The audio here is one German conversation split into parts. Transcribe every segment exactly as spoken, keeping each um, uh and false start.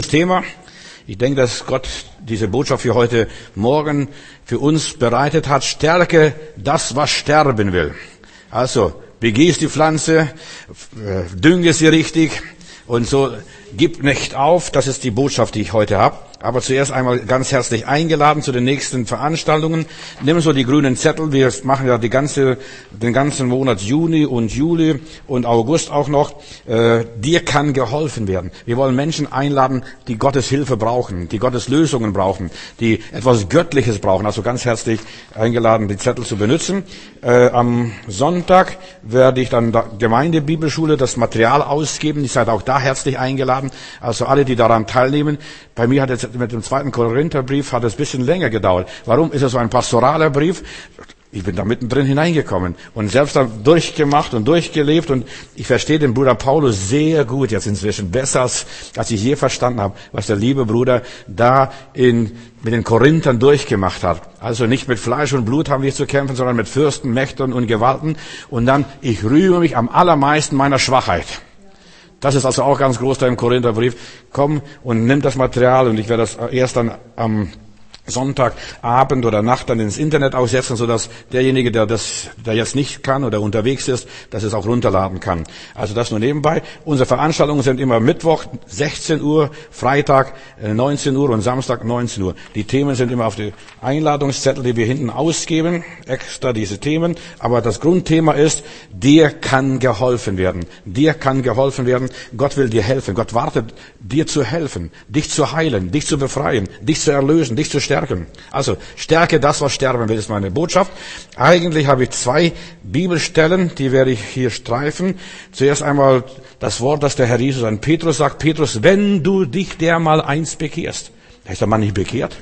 Thema. Ich denke, dass Gott diese Botschaft für heute Morgen für uns bereitet hat. Stärke das, was sterben will. Also, begieß die Pflanze, dünge sie richtig und so, gib nicht auf. Das ist die Botschaft, die ich heute habe. Aber zuerst einmal ganz herzlich eingeladen zu den nächsten Veranstaltungen. Nimm so die grünen Zettel. Wir machen ja die ganze, den ganzen Monat Juni und Juli und August auch noch. Äh, dir kann geholfen werden. Wir wollen Menschen einladen, die Gottes Hilfe brauchen, die Gottes Lösungen brauchen, die etwas Göttliches brauchen. Also ganz herzlich eingeladen, die Zettel zu benutzen. Äh, am Sonntag werde ich dann der Gemeindebibelschule das Material ausgeben. Ihr seid auch da herzlich eingeladen. Also alle, die daran teilnehmen. Bei mir hat jetzt mit dem zweiten Korintherbrief hat es ein bisschen länger gedauert. Warum ist es so ein pastoraler Brief? Ich bin da mittendrin hineingekommen und selbst dann durchgemacht und durchgelebt und ich verstehe den Bruder Paulus sehr gut jetzt inzwischen, besser als, als ich je verstanden habe, was der liebe Bruder da in, mit den Korinthern durchgemacht hat. Also nicht mit Fleisch und Blut haben wir zu kämpfen, sondern mit Fürsten, Mächten und Gewalten. Und dann, ich rühme mich am allermeisten meiner Schwachheit. Das ist also auch ganz groß da im Korintherbrief. Komm und nimm das Material und ich werde das erst dann am Sonntagabend oder Nacht dann ins Internet aussetzen, sodass derjenige, der das, der jetzt nicht kann oder unterwegs ist, dass es auch runterladen kann. Also das nur nebenbei. Unsere Veranstaltungen sind immer Mittwoch sechzehn Uhr, Freitag neunzehn Uhr und Samstag neunzehn Uhr. Die Themen sind immer auf die Einladungszettel, die wir hinten ausgeben, extra diese Themen. Aber das Grundthema ist, dir kann geholfen werden. Dir kann geholfen werden. Gott will dir helfen. Gott wartet, dir zu helfen, dich zu heilen, dich zu befreien, dich zu erlösen, dich zu stärken. Also, stärke das, was sterben will, ist meine Botschaft. Eigentlich habe ich zwei Bibelstellen, die werde ich hier streifen. Zuerst einmal das Wort, das der Herr Jesus an Petrus sagt. Petrus, wenn du dich dermal eins bekehrst. Da ist der Mann nicht bekehrt.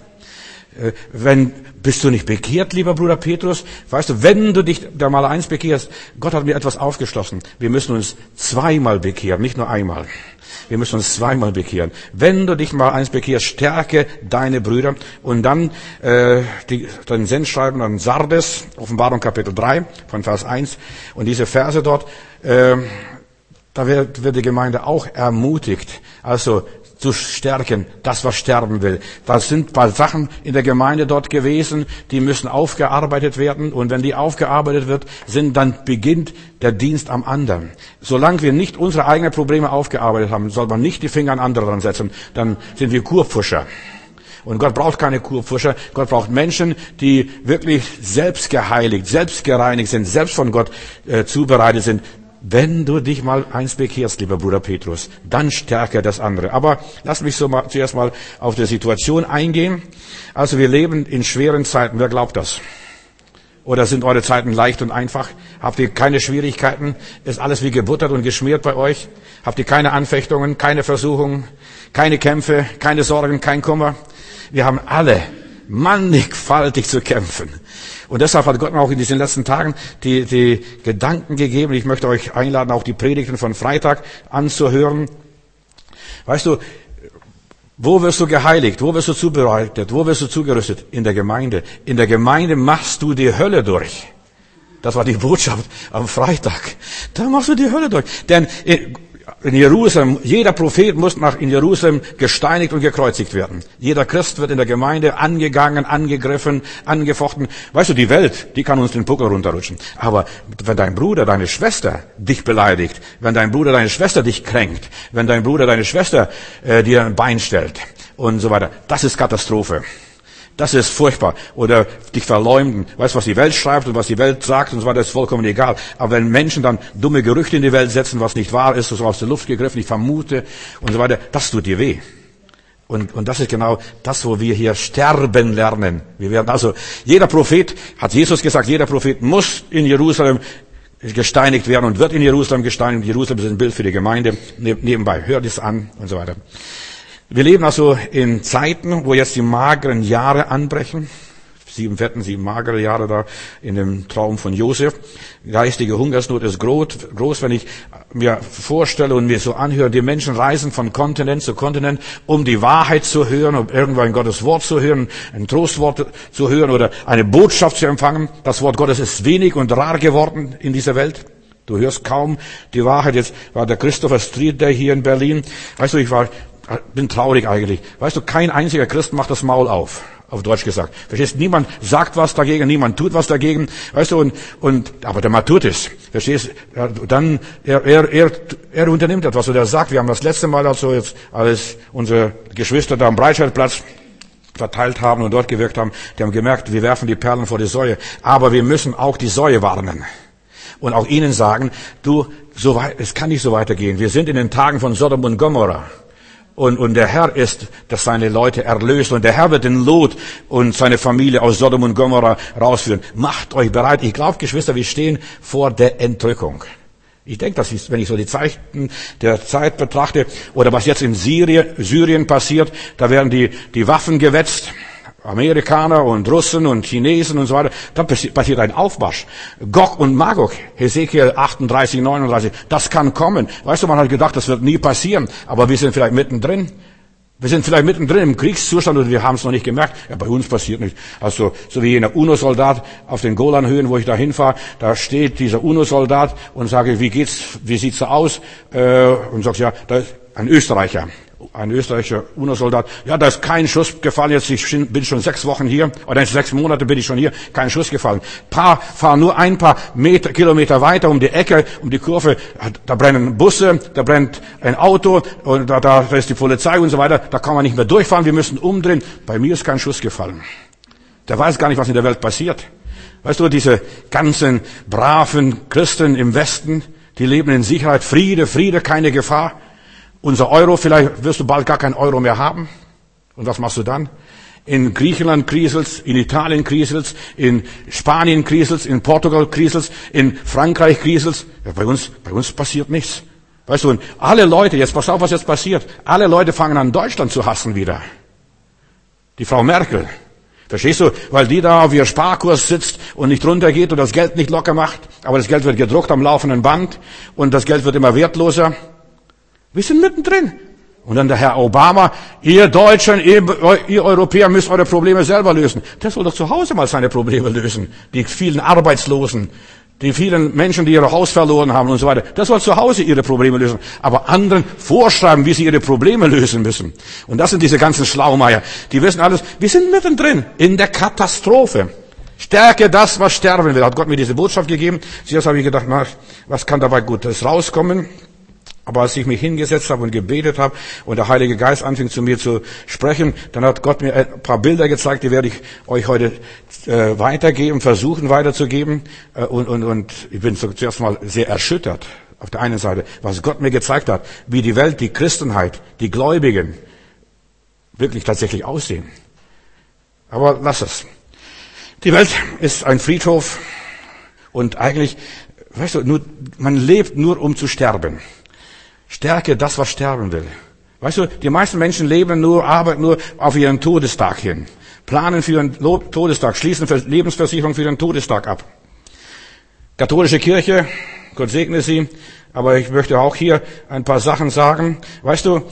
Wenn, bist du nicht bekehrt, lieber Bruder Petrus? Weißt du, wenn du dich dermal eins bekehrst, Gott hat mir etwas aufgeschlossen. Wir müssen uns zweimal bekehren, nicht nur einmal. Wir müssen uns zweimal bekehren. Wenn du dich mal eins bekehrst, stärke deine Brüder. Und dann äh, die, den Sendschreiben an Sardes, Offenbarung Kapitel drei, von Vers eins. Und diese Verse dort, äh, da wird, wird die Gemeinde auch ermutigt, also zu stärken, das, was sterben will. Da sind ein paar Sachen in der Gemeinde dort gewesen, die müssen aufgearbeitet werden. Und wenn die aufgearbeitet wird, sind, dann beginnt der Dienst am anderen. Solange wir nicht unsere eigenen Probleme aufgearbeitet haben, soll man nicht die Finger an andere dran setzen. Dann sind wir Kurpfuscher. Und Gott braucht keine Kurpfuscher. Gott braucht Menschen, die wirklich selbst geheiligt, selbst gereinigt sind, selbst von Gott äh, zubereitet sind. Wenn du dich mal eins bekehrst, lieber Bruder Petrus, dann stärke das andere. Aber lass mich so mal, zuerst mal auf die Situation eingehen. Also wir leben in schweren Zeiten. Wer glaubt das? Oder sind eure Zeiten leicht und einfach? Habt ihr keine Schwierigkeiten? Ist alles wie gebuttert und geschmiert bei euch? Habt ihr keine Anfechtungen, keine Versuchungen, keine Kämpfe, keine Sorgen, kein Kummer? Wir haben alle mannigfaltig zu kämpfen. Und deshalb hat Gott mir auch in diesen letzten Tagen die, die Gedanken gegeben. Ich möchte euch einladen, auch die Predigten von Freitag anzuhören. Weißt du, wo wirst du geheiligt? Wo wirst du zubereitet? Wo wirst du zugerüstet? In der Gemeinde. In der Gemeinde machst du die Hölle durch. Das war die Botschaft am Freitag. Da machst du die Hölle durch. Denn in Jerusalem, jeder Prophet muss nach in Jerusalem gesteinigt und gekreuzigt werden. Jeder Christ wird in der Gemeinde angegangen, angegriffen, angefochten. Weißt du, die Welt, die kann uns den Puckel runterrutschen. Aber wenn dein Bruder, deine Schwester dich beleidigt, wenn dein Bruder, deine Schwester dich kränkt, wenn dein Bruder, deine Schwester äh, dir ein Bein stellt und so weiter, das ist Katastrophe. Das ist furchtbar. Oder dich verleumden. Weißt du, was die Welt schreibt und was die Welt sagt und so weiter, ist vollkommen egal. Aber wenn Menschen dann dumme Gerüchte in die Welt setzen, was nicht wahr ist, so aus der Luft gegriffen, ich vermute und so weiter, das tut dir weh. Und, und das ist genau das, wo wir hier sterben lernen. Wir werden also, jeder Prophet, hat Jesus gesagt, jeder Prophet muss in Jerusalem gesteinigt werden und wird in Jerusalem gesteinigt. Jerusalem ist ein Bild für die Gemeinde. Nebenbei, hör das an und so weiter. Wir leben also in Zeiten, wo jetzt die mageren Jahre anbrechen. Sieben fetten, sieben magere Jahre da in dem Traum von Josef. Geistige Hungersnot ist groß, wenn ich mir vorstelle und mir so anhöre. Die Menschen reisen von Kontinent zu Kontinent, um die Wahrheit zu hören, um irgendwann Gottes Wort zu hören, ein Trostwort zu hören oder eine Botschaft zu empfangen. Das Wort Gottes ist wenig und rar geworden in dieser Welt. Du hörst kaum die Wahrheit. Jetzt war der Christopher Street Day hier in Berlin. Weißt du, ich war bin traurig eigentlich. Weißt du, kein einziger Christ macht das Maul auf. Auf Deutsch gesagt. Verstehst? Niemand sagt was dagegen, niemand tut was dagegen. Weißt du, und, und, aber der Mann tut es. Verstehst? Ja, dann, er, er, er, er unternimmt etwas oder er sagt, wir haben das letzte Mal also jetzt, als unsere Geschwister da am Breitscheidplatz verteilt haben und dort gewirkt haben, die haben gemerkt, wir werfen die Perlen vor die Säue. Aber wir müssen auch die Säue warnen. Und auch ihnen sagen, du, so weit, es kann nicht so weitergehen. Wir sind in den Tagen von Sodom und Gomorra. Und, und der Herr ist, dass seine Leute erlöst. Und der Herr wird den Lot und seine Familie aus Sodom und Gomorra rausführen. Macht euch bereit. Ich glaube, Geschwister, wir stehen vor der Entrückung. Ich denke, das ist, wenn ich so die Zeichen der Zeit betrachte, oder was jetzt in Syrien, Syrien passiert, da werden die, die Waffen gewetzt. Amerikaner und Russen und Chinesen und so weiter. Da passiert ein Aufmarsch. Gog und Magog, Hesekiel achtunddreißig, neununddreißig, das kann kommen. Weißt du, man hat gedacht, das wird nie passieren, aber wir sind vielleicht mittendrin. Wir sind vielleicht mittendrin im Kriegszustand und wir haben es noch nicht gemerkt. Ja, bei uns passiert nicht. Also, so wie jener UNO-Soldat auf den Golanhöhen, wo ich da hinfahre, da steht dieser UNO-Soldat und sage, wie geht's, wie sieht's da aus? Äh, und sagt, ja, da ist ein Österreicher. Ein österreichischer UNO-Soldat, ja, da ist kein Schuss gefallen, jetzt ich bin schon sechs Wochen hier, oder sechs Monate bin ich schon hier, kein Schuss gefallen. Paar, fahren nur ein paar Meter, Kilometer weiter um die Ecke, um die Kurve, da brennen Busse, da brennt ein Auto, und da, da ist die Polizei und so weiter, da kann man nicht mehr durchfahren, wir müssen umdrehen. Bei mir ist kein Schuss gefallen. Der weiß gar nicht, was in der Welt passiert. Weißt du, diese ganzen braven Christen im Westen, die leben in Sicherheit, Friede, Friede, keine Gefahr. Unser Euro, vielleicht wirst du bald gar keinen Euro mehr haben. Und was machst du dann? In Griechenland kriselt's, in Italien kriselt's, in Spanien kriselt's, in Portugal kriselt's, in Frankreich kriselt's. Ja, bei uns, bei uns passiert nichts. Weißt du, und alle Leute, jetzt pass auf, was jetzt passiert. Alle Leute fangen an, Deutschland zu hassen wieder. Die Frau Merkel. Verstehst du? Weil die da auf ihr Sparkurs sitzt und nicht runtergeht und das Geld nicht locker macht. Aber das Geld wird gedruckt am laufenden Band und das Geld wird immer wertloser. Wir sind mittendrin. Und dann der Herr Obama, ihr Deutschen, ihr, ihr Europäer müsst eure Probleme selber lösen. Der soll doch zu Hause mal seine Probleme lösen. Die vielen Arbeitslosen, die vielen Menschen, die ihr Haus verloren haben und so weiter. Der soll zu Hause ihre Probleme lösen. Aber anderen vorschreiben, wie sie ihre Probleme lösen müssen. Und das sind diese ganzen Schlaumeier. Die wissen alles. Wir sind mittendrin in der Katastrophe. Stärke das, was sterben will. Hat Gott mir diese Botschaft gegeben. Zuerst habe ich gedacht, na, was kann dabei Gutes rauskommen? Aber als ich mich hingesetzt habe und gebetet habe und der Heilige Geist anfing zu mir zu sprechen, dann hat Gott mir ein paar Bilder gezeigt, die werde ich euch heute äh, weitergeben, versuchen weiterzugeben. Äh, und, und, und ich bin zuerst mal sehr erschüttert auf der einen Seite, was Gott mir gezeigt hat, wie die Welt, die Christenheit, die Gläubigen wirklich tatsächlich aussehen. Aber lass es. Die Welt ist ein Friedhof und eigentlich, weißt du, nur, man lebt nur, um zu sterben. Stärke das, was sterben will. Weißt du, die meisten Menschen leben nur, arbeiten nur auf ihren Todestag hin. Planen für ihren Todestag, schließen Lebensversicherung für ihren Todestag ab. Katholische Kirche, Gott segne sie, aber ich möchte auch hier ein paar Sachen sagen. Weißt du,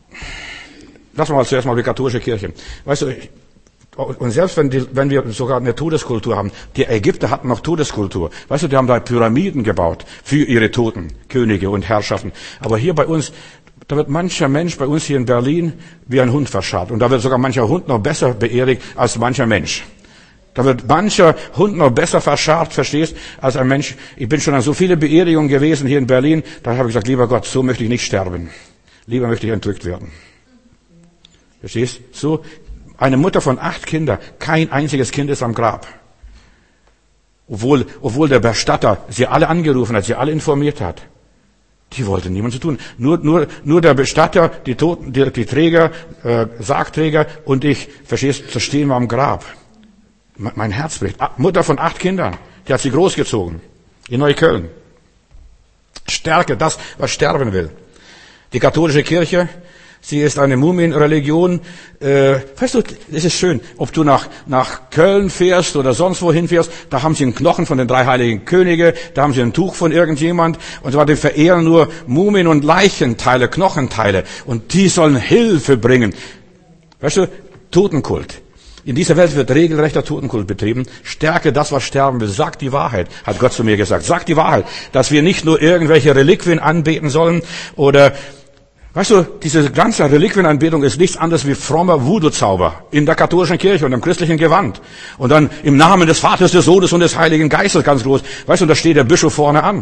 lass mal zuerst mal die katholische Kirche. Weißt du, und selbst wenn, die, wenn wir sogar eine Todeskultur haben, die Ägypter hatten noch Todeskultur. Weißt du, die haben da Pyramiden gebaut für ihre Toten, Könige und Herrschaften. Aber hier bei uns, da wird mancher Mensch bei uns hier in Berlin wie ein Hund verscharrt. Und da wird sogar mancher Hund noch besser beerdigt als mancher Mensch. Da wird mancher Hund noch besser verscharrt, verstehst, als ein Mensch. Ich bin schon an so viele Beerdigungen gewesen hier in Berlin, da habe ich gesagt, lieber Gott, so möchte ich nicht sterben. Lieber möchte ich entrückt werden. Verstehst? So. Eine Mutter von acht Kindern, kein einziges Kind ist am Grab. Obwohl, obwohl der Bestatter sie alle angerufen hat, sie alle informiert hat. Die wollten niemand zu tun. Nur, nur, nur der Bestatter, die Toten, die, die Träger, äh, Sargträger und ich, verstehst, so stehen wir am Grab. Mein Herz bricht. Mutter von acht Kindern, die hat sie großgezogen. In Neukölln. Stärke das, was sterben will. Die katholische Kirche, sie ist eine Mumienreligion. Äh, weißt du, es ist schön, ob du nach, nach Köln fährst oder sonst wohin fährst, da haben sie einen Knochen von den drei heiligen Könige, da haben sie ein Tuch von irgendjemand, und zwar die verehren nur Mumien und Leichenteile, Knochenteile, und die sollen Hilfe bringen. Weißt du, Totenkult. In dieser Welt wird regelrechter Totenkult betrieben. Stärke das, was sterben will. Sag die Wahrheit, hat Gott zu mir gesagt. Sag die Wahrheit, dass wir nicht nur irgendwelche Reliquien anbeten sollen oder Weißt du, diese ganze Reliquienanbetung ist nichts anderes wie frommer Voodoo-Zauber in der katholischen Kirche und im christlichen Gewand. Und dann im Namen des Vaters, des Sohnes und des Heiligen Geistes ganz groß. Weißt du, da steht der Bischof vorne an.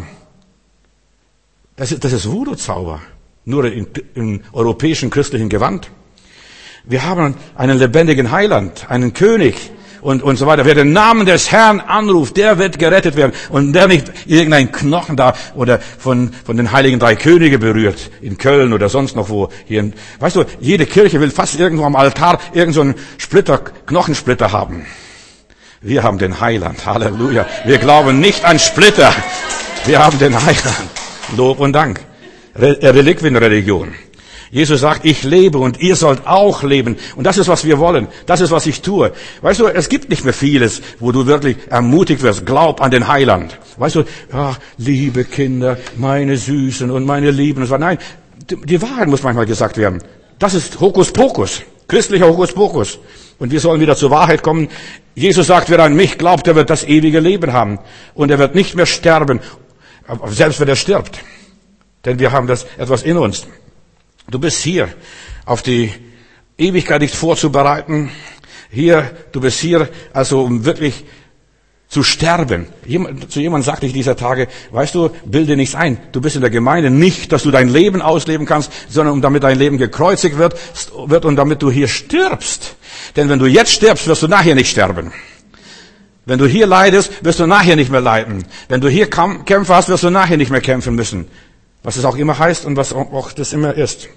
Das ist, das ist Voodoo-Zauber. Nur in, im europäischen christlichen Gewand. Wir haben einen lebendigen Heiland, einen König und, und so weiter. Wer den Namen des Herrn anruft, der wird gerettet werden. Und der nicht irgendein Knochen da oder von, von den heiligen drei Könige berührt. In Köln oder sonst noch wo. Hier in, weißt du, jede Kirche will fast irgendwo am Altar irgend so einen Splitter, Knochensplitter haben. Wir haben den Heiland. Halleluja. Wir glauben nicht an Splitter. Wir haben den Heiland. Lob und Dank. Re- Reliquienreligion. Jesus sagt, ich lebe und ihr sollt auch leben. Und das ist, was wir wollen. Das ist, was ich tue. Weißt du, es gibt nicht mehr vieles, wo du wirklich ermutigt wirst. Glaub an den Heiland. Weißt du, ach, liebe Kinder, meine Süßen und meine Lieben. Nein, die Wahrheit muss manchmal gesagt werden. Das ist Hokuspokus. Christlicher Hokuspokus. Und wir sollen wieder zur Wahrheit kommen. Jesus sagt, wer an mich glaubt, der wird das ewige Leben haben. Und er wird nicht mehr sterben. Selbst wenn er stirbt. Denn wir haben das etwas in uns. Du bist hier, auf die Ewigkeit nicht vorzubereiten. Hier, du bist hier, also um wirklich zu sterben. Jemand, zu jemandem sagte ich dieser Tage, weißt du, bilde nichts ein. Du bist in der Gemeinde nicht, dass du dein Leben ausleben kannst, sondern um damit dein Leben gekreuzigt wird, wird und damit du hier stirbst. Denn wenn du jetzt stirbst, wirst du nachher nicht sterben. Wenn du hier leidest, wirst du nachher nicht mehr leiden. Wenn du hier Kämpfe hast, wirst du nachher nicht mehr kämpfen müssen. Was es auch immer heißt und was auch das immer ist.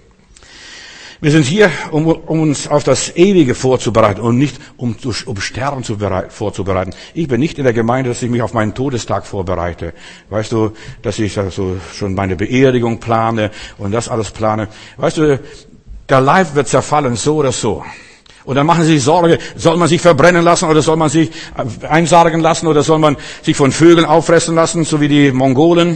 Wir sind hier, um, um uns auf das Ewige vorzubereiten und nicht um, um Sterben zu bereit, vorzubereiten. Ich bin nicht in der Gemeinde, dass ich mich auf meinen Todestag vorbereite. Weißt du, dass ich also schon meine Beerdigung plane und das alles plane. Weißt du, der Leib wird zerfallen, so oder so. Und dann machen sie sich Sorge, soll man sich verbrennen lassen oder soll man sich einsargen lassen oder soll man sich von Vögeln auffressen lassen, so wie die Mongolen?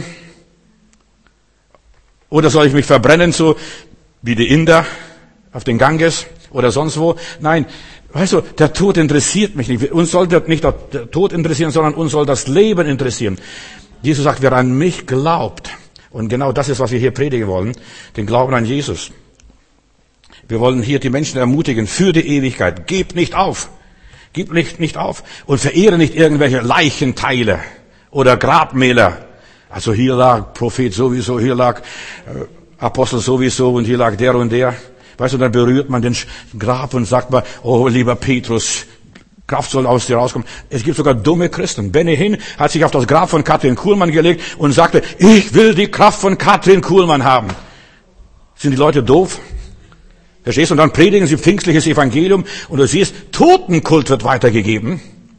Oder soll ich mich verbrennen, so wie die Inder auf den Ganges oder sonst wo? Nein, weißt du, der Tod interessiert mich nicht. Uns soll nicht der Tod interessieren, sondern uns soll das Leben interessieren. Jesus sagt, wer an mich glaubt, und genau das ist, was wir hier predigen wollen, den Glauben an Jesus. Wir wollen hier die Menschen ermutigen für die Ewigkeit. Gebt nicht auf. Gebt nicht, nicht auf. Und verehre nicht irgendwelche Leichenteile oder Grabmäler. Also hier lag Prophet sowieso, hier lag äh, Apostel sowieso und hier lag der und der. Weißt du, dann berührt man den Grab und sagt mal, oh lieber Petrus, Kraft soll aus dir rauskommen. Es gibt sogar dumme Christen. Benny Hinn hat sich auf das Grab von Katrin Kuhlmann gelegt und sagte, ich will die Kraft von Katrin Kuhlmann haben. Sind die Leute doof? Verstehst du? Und dann predigen sie pfingstliches Evangelium und du siehst, Totenkult wird weitergegeben.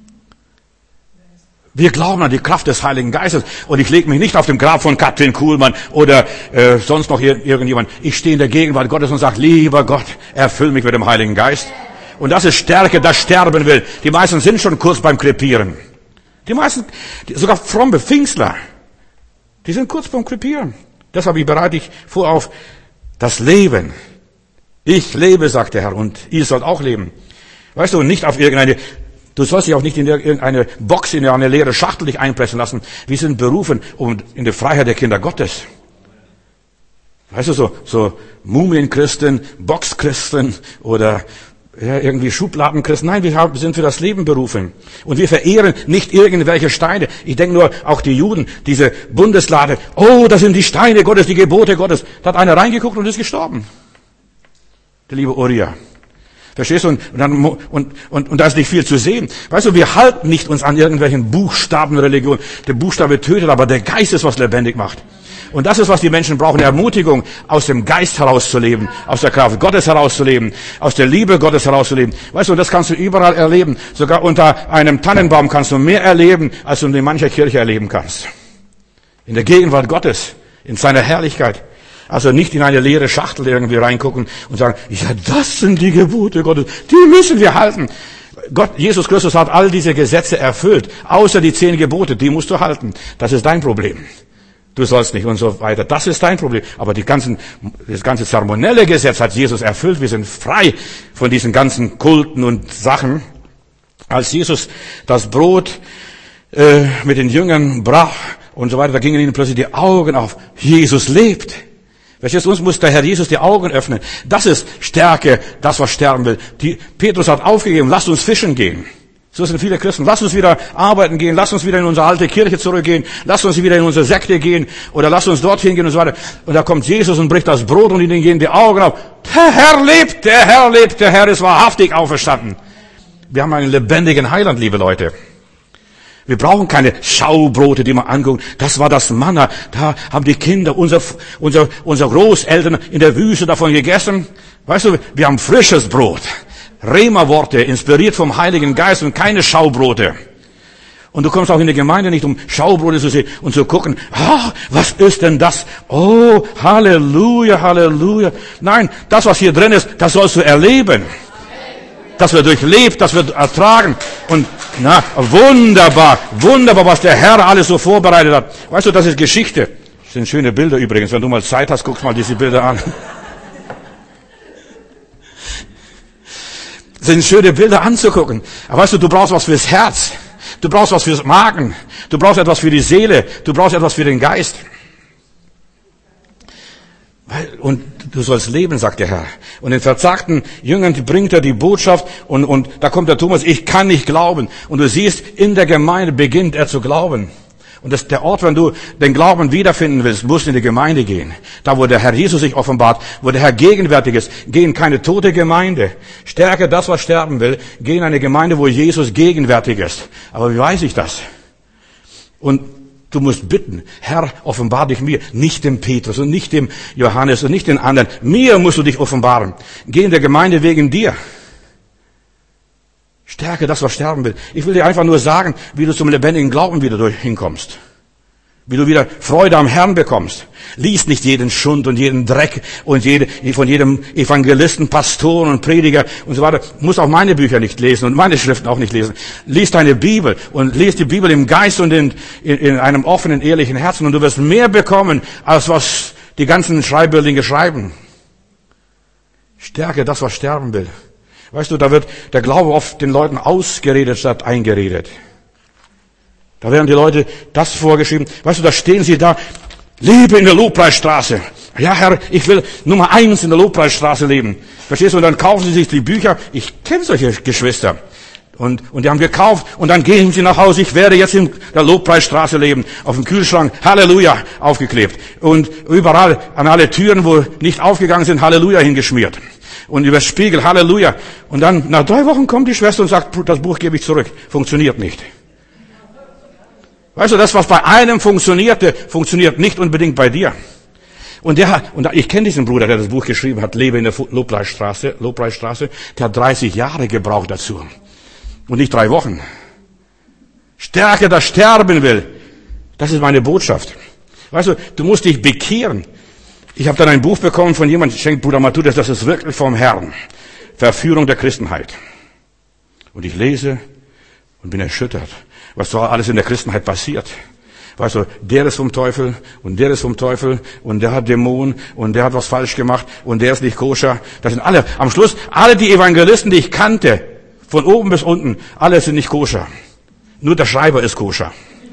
Wir glauben an die Kraft des Heiligen Geistes und ich lege mich nicht auf dem Grab von Katrin Kuhlmann oder äh, sonst noch irgendjemand. Ich stehe in der Gegenwart Gottes und sage, lieber Gott, erfüll mich mit dem Heiligen Geist. Und das ist Stärke, das sterben will. Die meisten sind schon kurz beim Krepieren. Die meisten, sogar fromme Pfingstler, die sind kurz beim Krepieren. Deshalb bereite ich vor auf das Leben. Ich lebe, sagt der Herr, und ihr sollt auch leben. Weißt du, nicht auf irgendeine... Du sollst dich auch nicht in irgendeine Box, in eine leere Schachtel dich einpressen lassen. Wir sind berufen um in die Freiheit der Kinder Gottes. Weißt du, so, so Mumienchristen, Boxchristen oder ja, irgendwie Schubladenchristen. Nein, wir haben, wir sind für das Leben berufen. Und wir verehren nicht irgendwelche Steine. Ich denke nur, auch die Juden, diese Bundeslade. Oh, das sind die Steine Gottes, die Gebote Gottes. Da hat einer reingeguckt und ist gestorben. Der liebe Uriah. Verstehst du? Und, dann, und, und, und da ist nicht viel zu sehen. Weißt du, wir halten nicht uns an irgendwelchen Buchstabenreligionen. Der Buchstabe tötet, aber der Geist ist, was lebendig macht. Und das ist, was die Menschen brauchen, Ermutigung, aus dem Geist herauszuleben, aus der Kraft Gottes herauszuleben, aus der Liebe Gottes herauszuleben. Weißt du, das kannst du überall erleben. Sogar unter einem Tannenbaum kannst du mehr erleben, als du in mancher Kirche erleben kannst. In der Gegenwart Gottes, in seiner Herrlichkeit. Also nicht in eine leere Schachtel irgendwie reingucken und sagen, ja, das sind die Gebote Gottes, die müssen wir halten. Gott, Jesus Christus hat all diese Gesetze erfüllt, außer die zehn Gebote, die musst du halten. Das ist dein Problem. Du sollst nicht und so weiter. Das ist dein Problem. Aber die ganzen, das ganze zeremonielle Gesetz hat Jesus erfüllt. Wir sind frei von diesen ganzen Kulten und Sachen. Als Jesus das Brot äh, mit den Jüngern brach und so weiter, da gingen ihnen plötzlich die Augen auf. Jesus lebt. Verstehst du, uns muss der Herr Jesus die Augen öffnen. Das ist Stärke, das was sterben will. Die, Petrus hat aufgegeben, lasst uns fischen gehen. So sind viele Christen. Lasst uns wieder arbeiten gehen, lasst uns wieder in unsere alte Kirche zurückgehen, lasst uns wieder in unsere Sekte gehen oder lasst uns dorthin gehen und so weiter. Und da kommt Jesus und bricht das Brot und ihnen gehen die Augen auf. Der Herr lebt, der Herr lebt, der Herr ist wahrhaftig auferstanden. Wir haben einen lebendigen Heiland, liebe Leute. Wir brauchen keine Schaubrote, die man anguckt. Das war das Manna. Da haben die Kinder, unser, unser, unsere Großeltern in der Wüste davon gegessen. Weißt du, wir haben frisches Brot. Rema-Worte, inspiriert vom Heiligen Geist und keine Schaubrote. Und du kommst auch in die Gemeinde nicht, um Schaubrote zu sehen und zu gucken, ah, was ist denn das? Oh, Halleluja, Halleluja. Nein, das, was hier drin ist, das sollst du erleben. Das wird durchlebt, das wird ertragen. Und na, wunderbar, wunderbar, was der Herr alles so vorbereitet hat. Weißt du, das ist Geschichte. Das sind schöne Bilder übrigens. Wenn du mal Zeit hast, guckst mal diese Bilder an. Das sind schöne Bilder anzugucken. Aber weißt du, du brauchst was fürs Herz. Du brauchst was fürs Magen. Du brauchst etwas für die Seele. Du brauchst etwas für den Geist. Und du sollst leben, sagt der Herr. Und den verzagten Jüngern bringt er die Botschaft und, und da kommt der Thomas, ich kann nicht glauben. Und du siehst, in der Gemeinde beginnt er zu glauben. Und das, der Ort, wenn du den Glauben wiederfinden willst, musst du in die Gemeinde gehen. Da, wo der Herr Jesus sich offenbart, wo der Herr gegenwärtig ist. Geh in keine tote Gemeinde. Stärke das, was sterben will. Geh in eine Gemeinde, wo Jesus gegenwärtig ist. Aber wie weiß ich das? Und du musst bitten, Herr, offenbar dich mir, nicht dem Petrus und nicht dem Johannes und nicht den anderen. Mir musst du dich offenbaren. Geh in der Gemeinde wegen dir. Stärke das, was sterben will. Ich will dir einfach nur sagen, wie du zum lebendigen Glauben wieder hinkommst. Wie du wieder Freude am Herrn bekommst. Lies nicht jeden Schund und jeden Dreck und jede, von jedem Evangelisten, Pastoren und Prediger und so weiter. Du musst auch meine Bücher nicht lesen und meine Schriften auch nicht lesen. Lies deine Bibel und lies die Bibel im Geist und in, in, in einem offenen, ehrlichen Herzen und du wirst mehr bekommen, als was die ganzen Schreiberlinge schreiben. Stärke das, was sterben will. Weißt du, da wird der Glaube oft den Leuten ausgeredet statt eingeredet. Da werden die Leute das vorgeschrieben. Weißt du, da stehen sie da, lebe in der Lobpreisstraße. Ja, Herr, ich will Nummer eins in der Lobpreisstraße leben. Verstehst du? Und dann kaufen sie sich die Bücher. Ich kenne solche Geschwister. Und, und die haben gekauft und dann gehen sie nach Hause. Ich werde jetzt in der Lobpreisstraße leben. Auf dem Kühlschrank, Halleluja, aufgeklebt. Und überall an alle Türen, wo nicht aufgegangen sind, Halleluja hingeschmiert. Und über Spiegel, Halleluja. Und dann nach drei Wochen kommt die Schwester und sagt, das Buch gebe ich zurück. Funktioniert nicht. Weißt du, das, was bei einem funktionierte, funktioniert nicht unbedingt bei dir. Und der hat, und ich kenne diesen Bruder, der das Buch geschrieben hat, Lebe in der Lobpreisstraße, Lobpreisstraße, der hat dreißig Jahre gebraucht dazu. Und nicht drei Wochen. Stärke, das sterben will. Das ist meine Botschaft. Weißt du, du musst dich bekehren. Ich habe dann ein Buch bekommen von jemandem, schenkt Bruder Matthäus, das ist wirklich vom Herrn. Verführung der Christenheit. Und ich lese und bin erschüttert, was so alles in der Christenheit passiert. Weißt du, der ist vom Teufel und der ist vom Teufel und der hat Dämonen und der hat was falsch gemacht und der ist nicht koscher. Das sind alle, am Schluss, alle die Evangelisten, die ich kannte, von oben bis unten, alle sind nicht koscher. Nur der Schreiber ist koscher.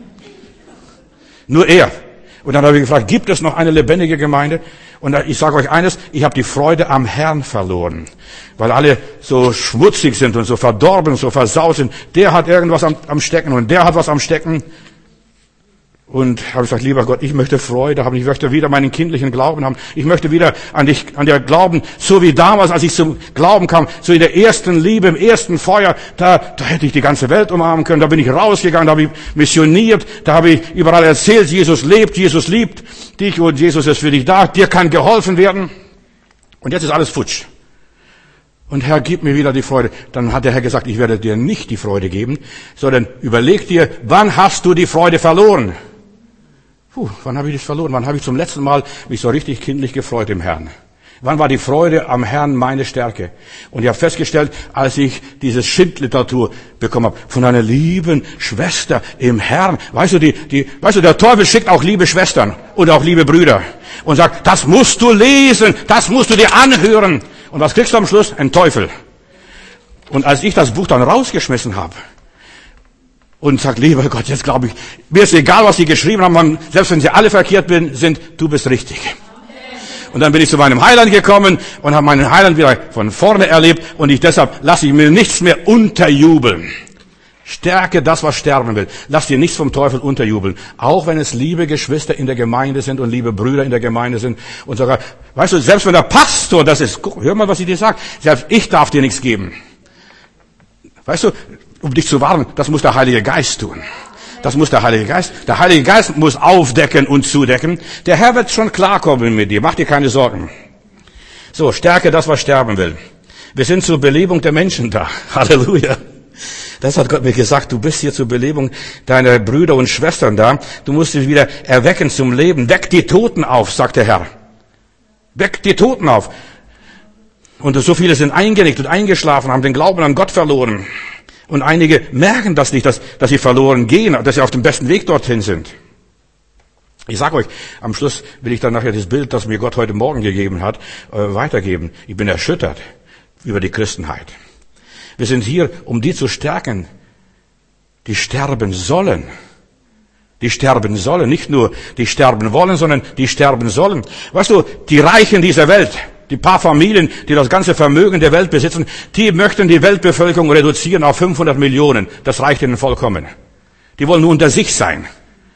Nur er. Und dann habe ich gefragt, gibt es noch eine lebendige Gemeinde? Und ich sage euch eines, ich habe die Freude am Herrn verloren. Weil alle so schmutzig sind und so verdorben, so versaut sind. Der hat irgendwas am, am Stecken und der hat was am Stecken. Und habe gesagt, lieber Gott, ich möchte Freude haben, ich möchte wieder meinen kindlichen Glauben haben, ich möchte wieder an dich, an dir glauben, so wie damals, als ich zum Glauben kam, so in der ersten Liebe, im ersten Feuer, da, da hätte ich die ganze Welt umarmen können, da bin ich rausgegangen, da habe ich missioniert, da habe ich überall erzählt, Jesus lebt, Jesus liebt dich und Jesus ist für dich da, dir kann geholfen werden. Und jetzt ist alles futsch. Und Herr, gib mir wieder die Freude. Dann hat der Herr gesagt, ich werde dir nicht die Freude geben, sondern überleg dir, wann hast du die Freude verloren? Puh, wann habe ich das verloren? Wann habe ich zum letzten Mal mich so richtig kindlich gefreut im Herrn? Wann war die Freude am Herrn meine Stärke? Und ich habe festgestellt, als ich diese Schindliteratur bekommen habe, von einer lieben Schwester im Herrn. Weißt du, die, die, weißt du, der Teufel schickt auch liebe Schwestern und auch liebe Brüder und sagt, das musst du lesen, das musst du dir anhören. Und was kriegst du am Schluss? Ein Teufel. Und als ich das Buch dann rausgeschmissen habe, und sagt, lieber Gott, jetzt glaube ich, mir ist egal, was Sie geschrieben haben, selbst wenn Sie alle verkehrt sind, du bist richtig. Und dann bin ich zu meinem Heiland gekommen und habe meinen Heiland wieder von vorne erlebt und ich deshalb lasse ich mir nichts mehr unterjubeln. Stärke das, was sterben will. Lass dir nichts vom Teufel unterjubeln. Auch wenn es liebe Geschwister in der Gemeinde sind und liebe Brüder in der Gemeinde sind und sogar, weißt du, selbst wenn der Pastor das ist, guck, hör mal, was ich dir sage, selbst ich darf dir nichts geben. Weißt du, um dich zu warnen, das muss der Heilige Geist tun. Das muss der Heilige Geist. Der Heilige Geist muss aufdecken und zudecken. Der Herr wird schon klarkommen mit dir. Mach dir keine Sorgen. So, stärke das, was sterben will. Wir sind zur Belebung der Menschen da. Halleluja. Das hat Gott mir gesagt, du bist hier zur Belebung deiner Brüder und Schwestern da. Du musst sie wieder erwecken zum Leben. Weck die Toten auf, sagt der Herr. Weck die Toten auf. Und so viele sind eingenickt und eingeschlafen, haben den Glauben an Gott verloren. Und einige merken das nicht, dass, dass sie verloren gehen, dass sie auf dem besten Weg dorthin sind. Ich sage euch, am Schluss will ich dann nachher das Bild, das mir Gott heute Morgen gegeben hat, weitergeben. Ich bin erschüttert über die Christenheit. Wir sind hier, um die zu stärken, die sterben sollen. Die sterben sollen, nicht nur die sterben wollen, sondern die sterben sollen. Weißt du, die Reichen dieser Welt, die paar Familien, die das ganze Vermögen der Welt besitzen, die möchten die Weltbevölkerung reduzieren auf fünfhundert Millionen. Das reicht ihnen vollkommen. Die wollen nur unter sich sein.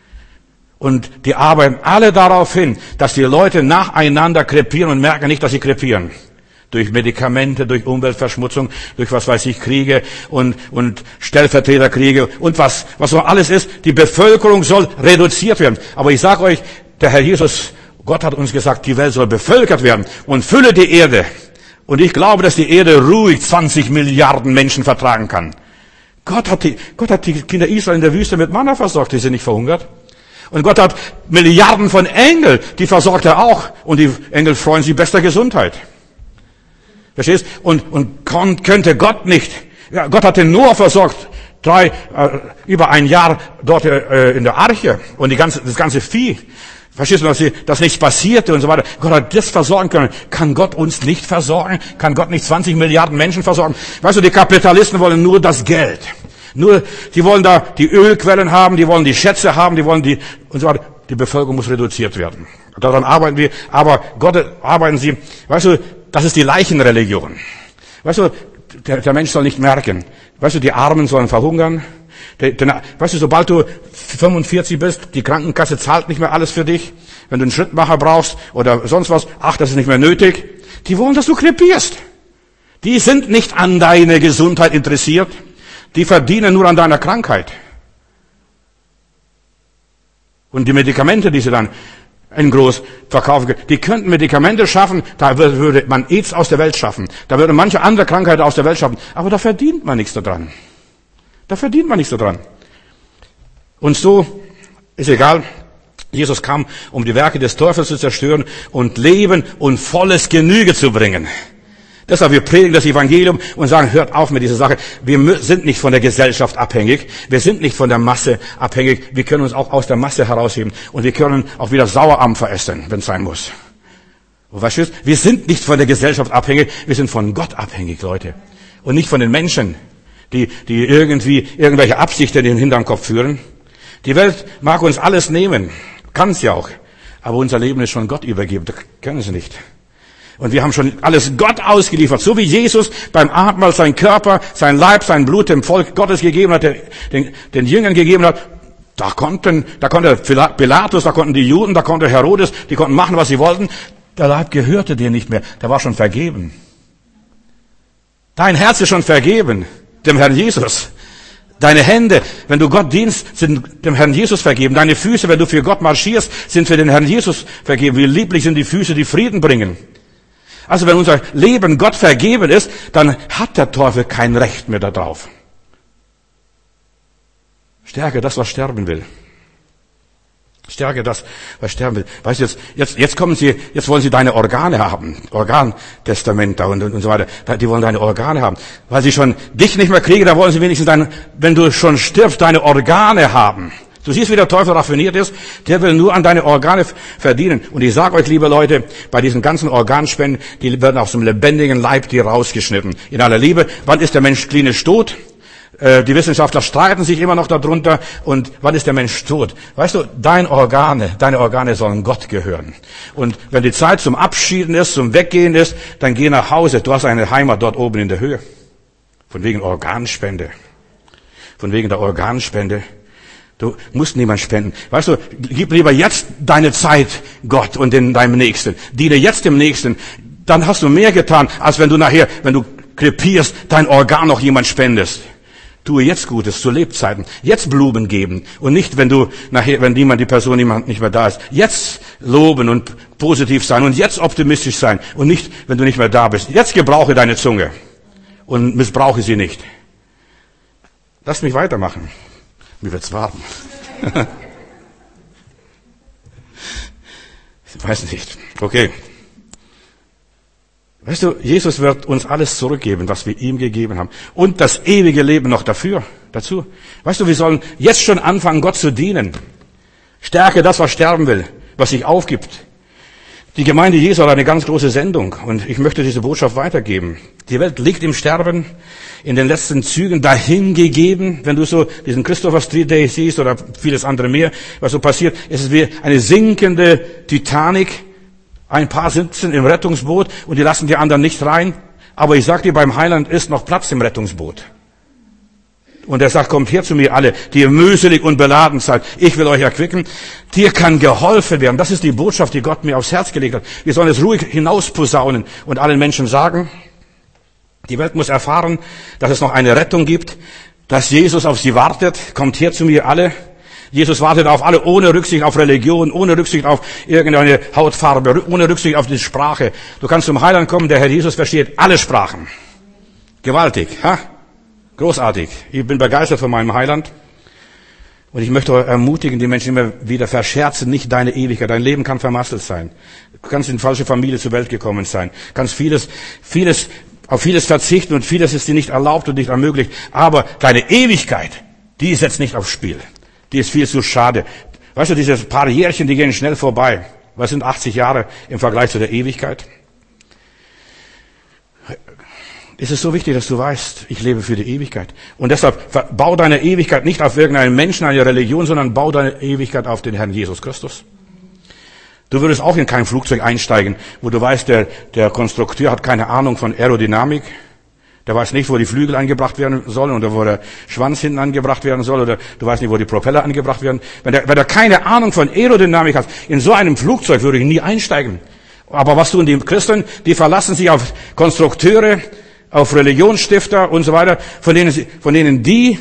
Und die arbeiten alle darauf hin, dass die Leute nacheinander krepieren und merken nicht, dass sie krepieren. Durch Medikamente, durch Umweltverschmutzung, durch was weiß ich, Kriege und, und Stellvertreterkriege und was, was so alles ist. Die Bevölkerung soll reduziert werden. Aber ich sage euch, der Herr Jesus, Gott hat uns gesagt, die Welt soll bevölkert werden und fülle die Erde. Und ich glaube, dass die Erde ruhig zwanzig Milliarden Menschen vertragen kann. Gott hat die, Gott hat die Kinder Israel in der Wüste mit Manna versorgt, die sind nicht verhungert. Und Gott hat Milliarden von Engeln, die versorgt er auch. Und die Engel freuen sich bester Gesundheit. Verstehst? Und, und könnte Gott nicht, ja, Gott hat den Noah versorgt, drei, äh, über ein Jahr dort äh, in der Arche und die ganze, das ganze Vieh. Verstehst du, dass, sie, dass nichts passierte und so weiter. Gott hat das versorgen können. Kann Gott uns nicht versorgen? Kann Gott nicht zwanzig Milliarden Menschen versorgen? Weißt du, die Kapitalisten wollen nur das Geld. Nur, die wollen da die Ölquellen haben, die wollen die Schätze haben, die wollen die, und so weiter. Die Bevölkerung muss reduziert werden. Daran arbeiten wir, aber Gott arbeiten sie, weißt du, das ist die Leichenreligion. Weißt du, der, der Mensch soll nicht merken. Weißt du, die Armen sollen verhungern. Der, der, weißt du, sobald du fünfundvierzig bist, die Krankenkasse zahlt nicht mehr alles für dich. Wenn du einen Schrittmacher brauchst oder sonst was, ach, das ist nicht mehr nötig. Die wollen, dass du krepierst. Die sind nicht an deine Gesundheit interessiert. Die verdienen nur an deiner Krankheit. Und die Medikamente, die sie dann in groß verkaufen, die könnten Medikamente schaffen, da würde man AIDS aus der Welt schaffen. Da würde manche andere Krankheiten aus der Welt schaffen. Aber da verdient man nichts daran. Da verdient man nichts daran. Und so ist egal. Jesus kam, um die Werke des Teufels zu zerstören und Leben und volles Genüge zu bringen. Deshalb, wir predigen das Evangelium und sagen, hört auf mit dieser Sache. Wir sind nicht von der Gesellschaft abhängig. Wir sind nicht von der Masse abhängig. Wir können uns auch aus der Masse herausheben. Und wir können auch wieder Sauerampfer essen, wenn es sein muss. Und weißt du, wir sind nicht von der Gesellschaft abhängig. Wir sind von Gott abhängig, Leute. Und nicht von den Menschen, die, die irgendwie irgendwelche Absichten in den Hinterkopf führen. Die Welt mag uns alles nehmen. Kann es ja auch. Aber unser Leben ist schon Gott übergeben. Das können sie nicht. Und wir haben schon alles Gott ausgeliefert. So wie Jesus beim Abendmahl sein Körper, sein Leib, sein Blut dem Volk Gottes gegeben hat, den, den Jüngern gegeben hat. Da konnten, da konnte Pilatus, da konnten die Juden, da konnte Herodes, die konnten machen, was sie wollten. Der Leib gehörte dir nicht mehr. Der war schon vergeben. Dein Herz ist schon vergeben, dem Herrn Jesus. Deine Hände, wenn du Gott dienst, sind dem Herrn Jesus vergeben. Deine Füße, wenn du für Gott marschierst, sind für den Herrn Jesus vergeben. Wie lieblich sind die Füße, die Frieden bringen. Also wenn unser Leben Gott vergeben ist, dann hat der Teufel kein Recht mehr darauf. Stärke das, was sterben will. Stärke das, was sterben will. Weißt du, jetzt, jetzt, jetzt kommen sie, jetzt wollen sie deine Organe haben. Organtestament da und, und so weiter. Die wollen deine Organe haben. Weil sie schon dich nicht mehr kriegen, da wollen sie wenigstens deine, wenn du schon stirbst, deine Organe haben. Du siehst, wie der Teufel raffiniert ist. Der will nur an deine Organe verdienen. Und ich sage euch, liebe Leute, bei diesen ganzen Organspenden, die werden aus dem lebendigen Leib dir rausgeschnitten. In aller Liebe, wann ist der Mensch klinisch tot? Die Wissenschaftler streiten sich immer noch darunter. Und wann ist der Mensch tot? Weißt du, deine Organe, deine Organe sollen Gott gehören. Und wenn die Zeit zum Abschieden ist, zum Weggehen ist, dann geh nach Hause. Du hast eine Heimat dort oben in der Höhe. Von wegen Organspende. Von wegen der Organspende. Du musst niemand spenden. Weißt du, gib lieber jetzt deine Zeit Gott und in deinem Nächsten. Diene jetzt dem Nächsten. Dann hast du mehr getan, als wenn du nachher, wenn du krepierst, dein Organ noch jemand spendest. Tue jetzt Gutes zu Lebzeiten. Jetzt Blumen geben. Und nicht, wenn du nachher, wenn niemand, die Person niemand nicht mehr da ist. Jetzt loben und positiv sein. Und jetzt optimistisch sein. Und nicht, wenn du nicht mehr da bist. Jetzt gebrauche deine Zunge. Und missbrauche sie nicht. Lass mich weitermachen. Mir wird's warm. Ich weiß nicht. Okay. Weißt du, Jesus wird uns alles zurückgeben, was wir ihm gegeben haben. Und das ewige Leben noch dafür, dazu. Weißt du, wir sollen jetzt schon anfangen, Gott zu dienen. Stärke das, was sterben will, was sich aufgibt. Die Gemeinde Jesu hat eine ganz große Sendung. Und ich möchte diese Botschaft weitergeben. Die Welt liegt im Sterben, in den letzten Zügen dahingegeben. Wenn du so diesen Christopher Street Day siehst oder vieles andere mehr, was so passiert, ist es wie eine sinkende Titanic. Ein paar sitzen im Rettungsboot und die lassen die anderen nicht rein. Aber ich sag dir, beim Heiland ist noch Platz im Rettungsboot. Und er sagt, kommt her zu mir alle, die ihr mühselig und beladen seid. Ich will euch erquicken. Dir kann geholfen werden. Das ist die Botschaft, die Gott mir aufs Herz gelegt hat. Wir sollen es ruhig hinausposaunen und allen Menschen sagen, die Welt muss erfahren, dass es noch eine Rettung gibt, dass Jesus auf sie wartet. Kommt her zu mir alle. Jesus wartet auf alle, ohne Rücksicht auf Religion, ohne Rücksicht auf irgendeine Hautfarbe, ohne Rücksicht auf die Sprache. Du kannst zum Heiland kommen, der Herr Jesus versteht alle Sprachen. Gewaltig, ha? Großartig. Ich bin begeistert von meinem Heiland. Und ich möchte ermutigen, die Menschen immer wieder verscherzen, nicht deine Ewigkeit. Dein Leben kann vermasselt sein. Du kannst in falsche Familie zur Welt gekommen sein. Du kannst vieles, vieles, auf vieles verzichten und vieles ist dir nicht erlaubt und nicht ermöglicht. Aber deine Ewigkeit, die ist jetzt nicht aufs Spiel. Die ist viel zu schade. Weißt du, diese paar Jährchen, die gehen schnell vorbei. Was sind achtzig Jahre im Vergleich zu der Ewigkeit? Es ist so wichtig, dass du weißt, ich lebe für die Ewigkeit. Und deshalb bau deine Ewigkeit nicht auf irgendeinen Menschen, eine Religion, sondern bau deine Ewigkeit auf den Herrn Jesus Christus. Du würdest auch in kein Flugzeug einsteigen, wo du weißt, der, der Konstrukteur hat keine Ahnung von Aerodynamik. Der weiß nicht, wo die Flügel angebracht werden sollen oder wo der Schwanz hinten angebracht werden soll oder du weißt nicht, wo die Propeller angebracht werden. Wenn der, wenn der keine Ahnung von Aerodynamik hat, in so einem Flugzeug würde ich nie einsteigen. Aber was tun die Christen? Die verlassen sich auf Konstrukteure, auf Religionsstifter und so weiter, von denen, sie, von denen die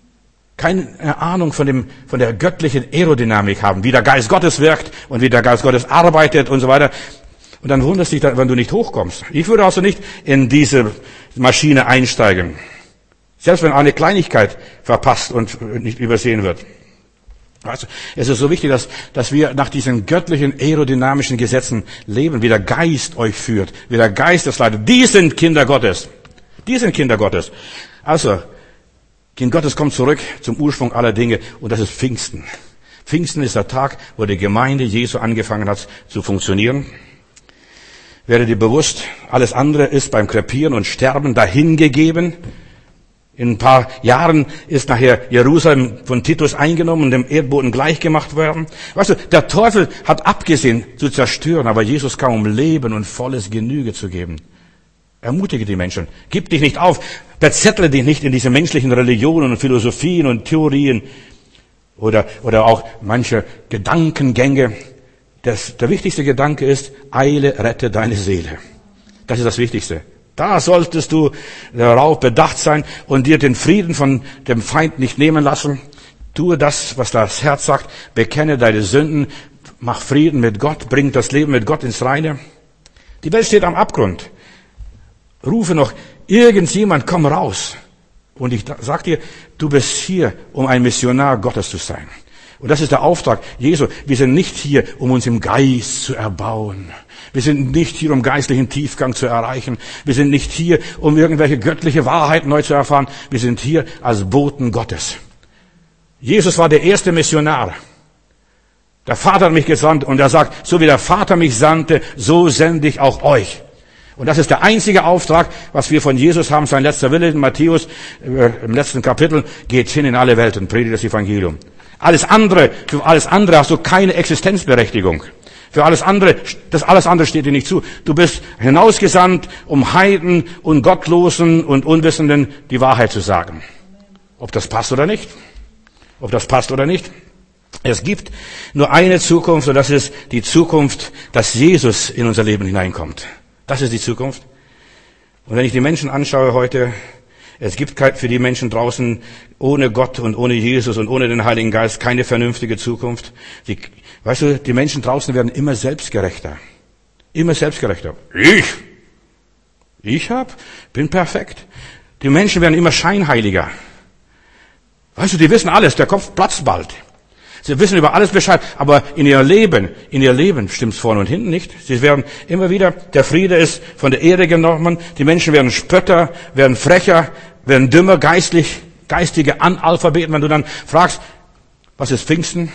keine Ahnung von dem, von der göttlichen Aerodynamik haben, wie der Geist Gottes wirkt und wie der Geist Gottes arbeitet und so weiter. Und dann wunderst du dich, wenn du nicht hochkommst. Ich würde also nicht in diese Maschine einsteigen. Selbst wenn eine Kleinigkeit verpasst und nicht übersehen wird. Also, es ist so wichtig, dass, dass wir nach diesen göttlichen aerodynamischen Gesetzen leben, wie der Geist euch führt, wie der Geist es leitet. Die sind Kinder Gottes. Die sind Kinder Gottes. Also, Kind Gottes kommt zurück zum Ursprung aller Dinge und das ist Pfingsten. Pfingsten ist der Tag, wo die Gemeinde Jesu angefangen hat zu funktionieren. Werde dir bewusst, alles andere ist beim Krepieren und Sterben dahingegeben. In ein paar Jahren ist nachher Jerusalem von Titus eingenommen und dem Erdboden gleichgemacht worden. Weißt du, der Teufel hat abgesehen zu zerstören, aber Jesus kam, um Leben und volles Genüge zu geben. Ermutige die Menschen. Gib dich nicht auf. Verzettle dich nicht in diese menschlichen Religionen und Philosophien und Theorien oder, oder auch manche Gedankengänge. Das, der wichtigste Gedanke ist, eile, rette deine Seele. Das ist das Wichtigste. Da solltest du darauf bedacht sein und dir den Frieden von dem Feind nicht nehmen lassen. Tue das, was das Herz sagt. Bekenne deine Sünden. Mach Frieden mit Gott. Bring das Leben mit Gott ins Reine. Die Welt steht am Abgrund. Rufe noch irgendjemand, komm raus. Und ich sag dir, du bist hier, um ein Missionar Gottes zu sein. Und das ist der Auftrag Jesu. Wir sind nicht hier, um uns im Geist zu erbauen. Wir sind nicht hier, um geistlichen Tiefgang zu erreichen. Wir sind nicht hier, um irgendwelche göttliche Wahrheiten neu zu erfahren. Wir sind hier als Boten Gottes. Jesus war der erste Missionar. Der Vater hat mich gesandt und er sagt, so wie der Vater mich sandte, so sende ich auch euch. Und das ist der einzige Auftrag, was wir von Jesus haben, sein letzter Wille in Matthäus, äh, im letzten Kapitel, geht hin in alle Welt und predigt das Evangelium. Alles andere, für alles andere hast du keine Existenzberechtigung. Für alles andere, das alles andere steht dir nicht zu. Du bist hinausgesandt, um Heiden und Gottlosen und Unwissenden die Wahrheit zu sagen. Ob das passt oder nicht. Ob das passt oder nicht. Es gibt nur eine Zukunft und das ist die Zukunft, dass Jesus in unser Leben hineinkommt. Das ist die Zukunft. Und wenn ich die Menschen anschaue heute, es gibt für die Menschen draußen ohne Gott und ohne Jesus und ohne den Heiligen Geist keine vernünftige Zukunft. Die, weißt du, die Menschen draußen werden immer selbstgerechter. Immer selbstgerechter. Ich? Ich hab? Bin perfekt. Die Menschen werden immer scheinheiliger. Weißt du, die wissen alles, der Kopf platzt bald. Sie wissen über alles Bescheid, aber in ihr Leben, in ihr Leben stimmt's vorne und hinten nicht. Sie werden immer wieder, der Friede ist von der Erde genommen, die Menschen werden Spötter, werden frecher, werden dümmer, geistlich, geistige Analphabeten. Wenn du dann fragst, was ist Pfingsten?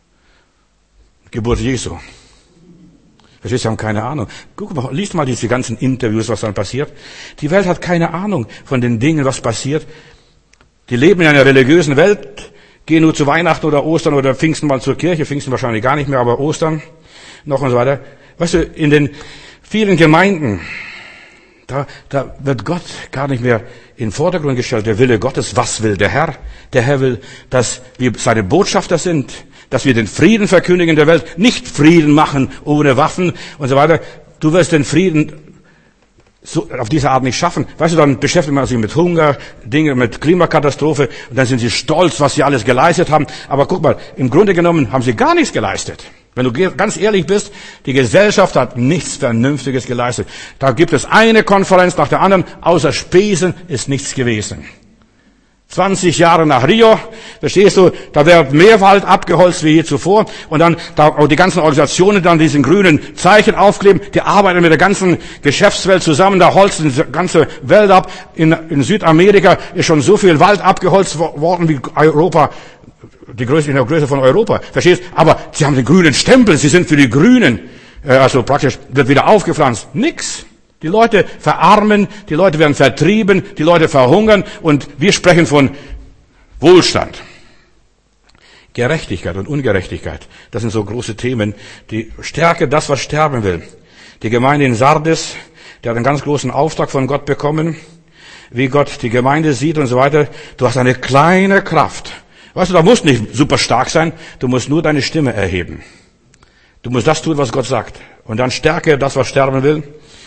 Geburt Jesu. Verstehst du, sie haben keine Ahnung. Guck mal, liest mal diese ganzen Interviews, was dann passiert. Die Welt hat keine Ahnung von den Dingen, was passiert. Die leben in einer religiösen Welt, gehen nur zu Weihnachten oder Ostern oder Pfingsten mal zur Kirche, Pfingsten wahrscheinlich gar nicht mehr, aber Ostern noch und so weiter. Weißt du, in den vielen Gemeinden, da, da wird Gott gar nicht mehr in den Vordergrund gestellt, der Wille Gottes. Was will der Herr? Der Herr will, dass wir seine Botschafter sind, dass wir den Frieden verkündigen in der Welt, nicht Frieden machen ohne Waffen und so weiter. Du wirst den Frieden so auf diese Art nicht schaffen. Weißt du, dann beschäftigt man sich mit Hunger, Dinge, mit Klimakatastrophe und dann sind sie stolz, was sie alles geleistet haben. Aber guck mal, im Grunde genommen haben sie gar nichts geleistet. Wenn du ganz ehrlich bist, die Gesellschaft hat nichts Vernünftiges geleistet. Da gibt es eine Konferenz nach der anderen, außer Spesen ist nichts gewesen. zwanzig Jahre nach Rio, verstehst du, da wird mehr Wald abgeholzt wie je zuvor und dann da auch die ganzen Organisationen dann diesen grünen Zeichen aufkleben, die arbeiten mit der ganzen Geschäftswelt zusammen, da holzen die ganze Welt ab. In, in Südamerika ist schon so viel Wald abgeholzt worden wie Europa, die Größe, in der Größe von Europa, verstehst? Aber sie haben den grünen Stempel, sie sind für die Grünen, also praktisch wird wieder aufgepflanzt. Nix. Die Leute verarmen, die Leute werden vertrieben, die Leute verhungern und wir sprechen von Wohlstand. Gerechtigkeit und Ungerechtigkeit, das sind so große Themen. Die Stärke, das, was sterben will. Die Gemeinde in Sardis, die hat einen ganz großen Auftrag von Gott bekommen, wie Gott die Gemeinde sieht und so weiter. Du hast eine kleine Kraft. Weißt du, da musst nicht super stark sein, du musst nur deine Stimme erheben. Du musst das tun, was Gott sagt. Und dann stärke das, was sterben will.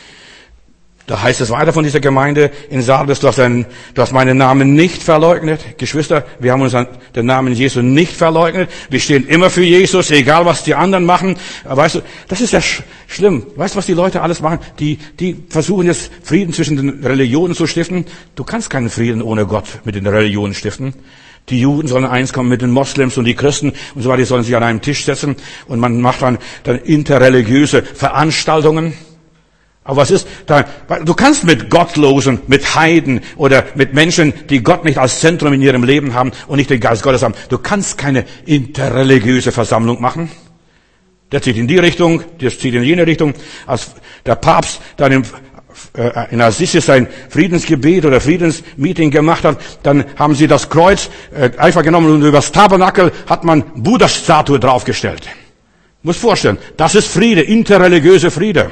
Da heißt es weiter von dieser Gemeinde in Sardes, du hast, einen, du hast meinen Namen nicht verleugnet. Geschwister, wir haben uns den Namen Jesu nicht verleugnet. Wir stehen immer für Jesus, egal was die anderen machen. Weißt du, das ist ja sch- schlimm. Weißt du, was die Leute alles machen? Die, die versuchen jetzt Frieden zwischen den Religionen zu stiften. Du kannst keinen Frieden ohne Gott mit den Religionen stiften. Die Juden sollen eins kommen mit den Moslems und die Christen und so weiter, die sollen sich an einem Tisch setzen und man macht dann, dann interreligiöse Veranstaltungen. Aber was ist da? Du kannst mit Gottlosen, mit Heiden oder mit Menschen, die Gott nicht als Zentrum in ihrem Leben haben und nicht den Geist Gottes haben, du kannst keine interreligiöse Versammlung machen. Der zieht in die Richtung, der zieht in jene Richtung. Als der Papst dann im, äh, in Assisi sein Friedensgebet oder Friedensmeeting gemacht hat, dann haben sie das Kreuz äh, einfach genommen und über das Tabernakel hat man Buddha-Statue draufgestellt. Muss vorstellen, das ist Friede, interreligiöse Friede.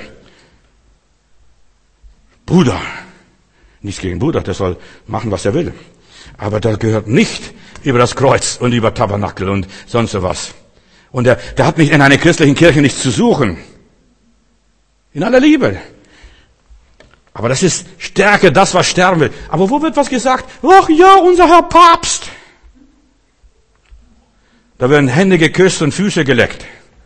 Buddha. Nichts gegen Buddha, der soll machen, was er will. Aber das gehört nicht über das Kreuz und über Tabernakel und sonst was. Und der, der hat nicht in einer christlichen Kirche nichts zu suchen. In aller Liebe. Aber das ist Stärke, das, was sterben will. Aber wo wird was gesagt? Ach ja, unser Herr Papst. Da werden Hände geküsst und Füße geleckt.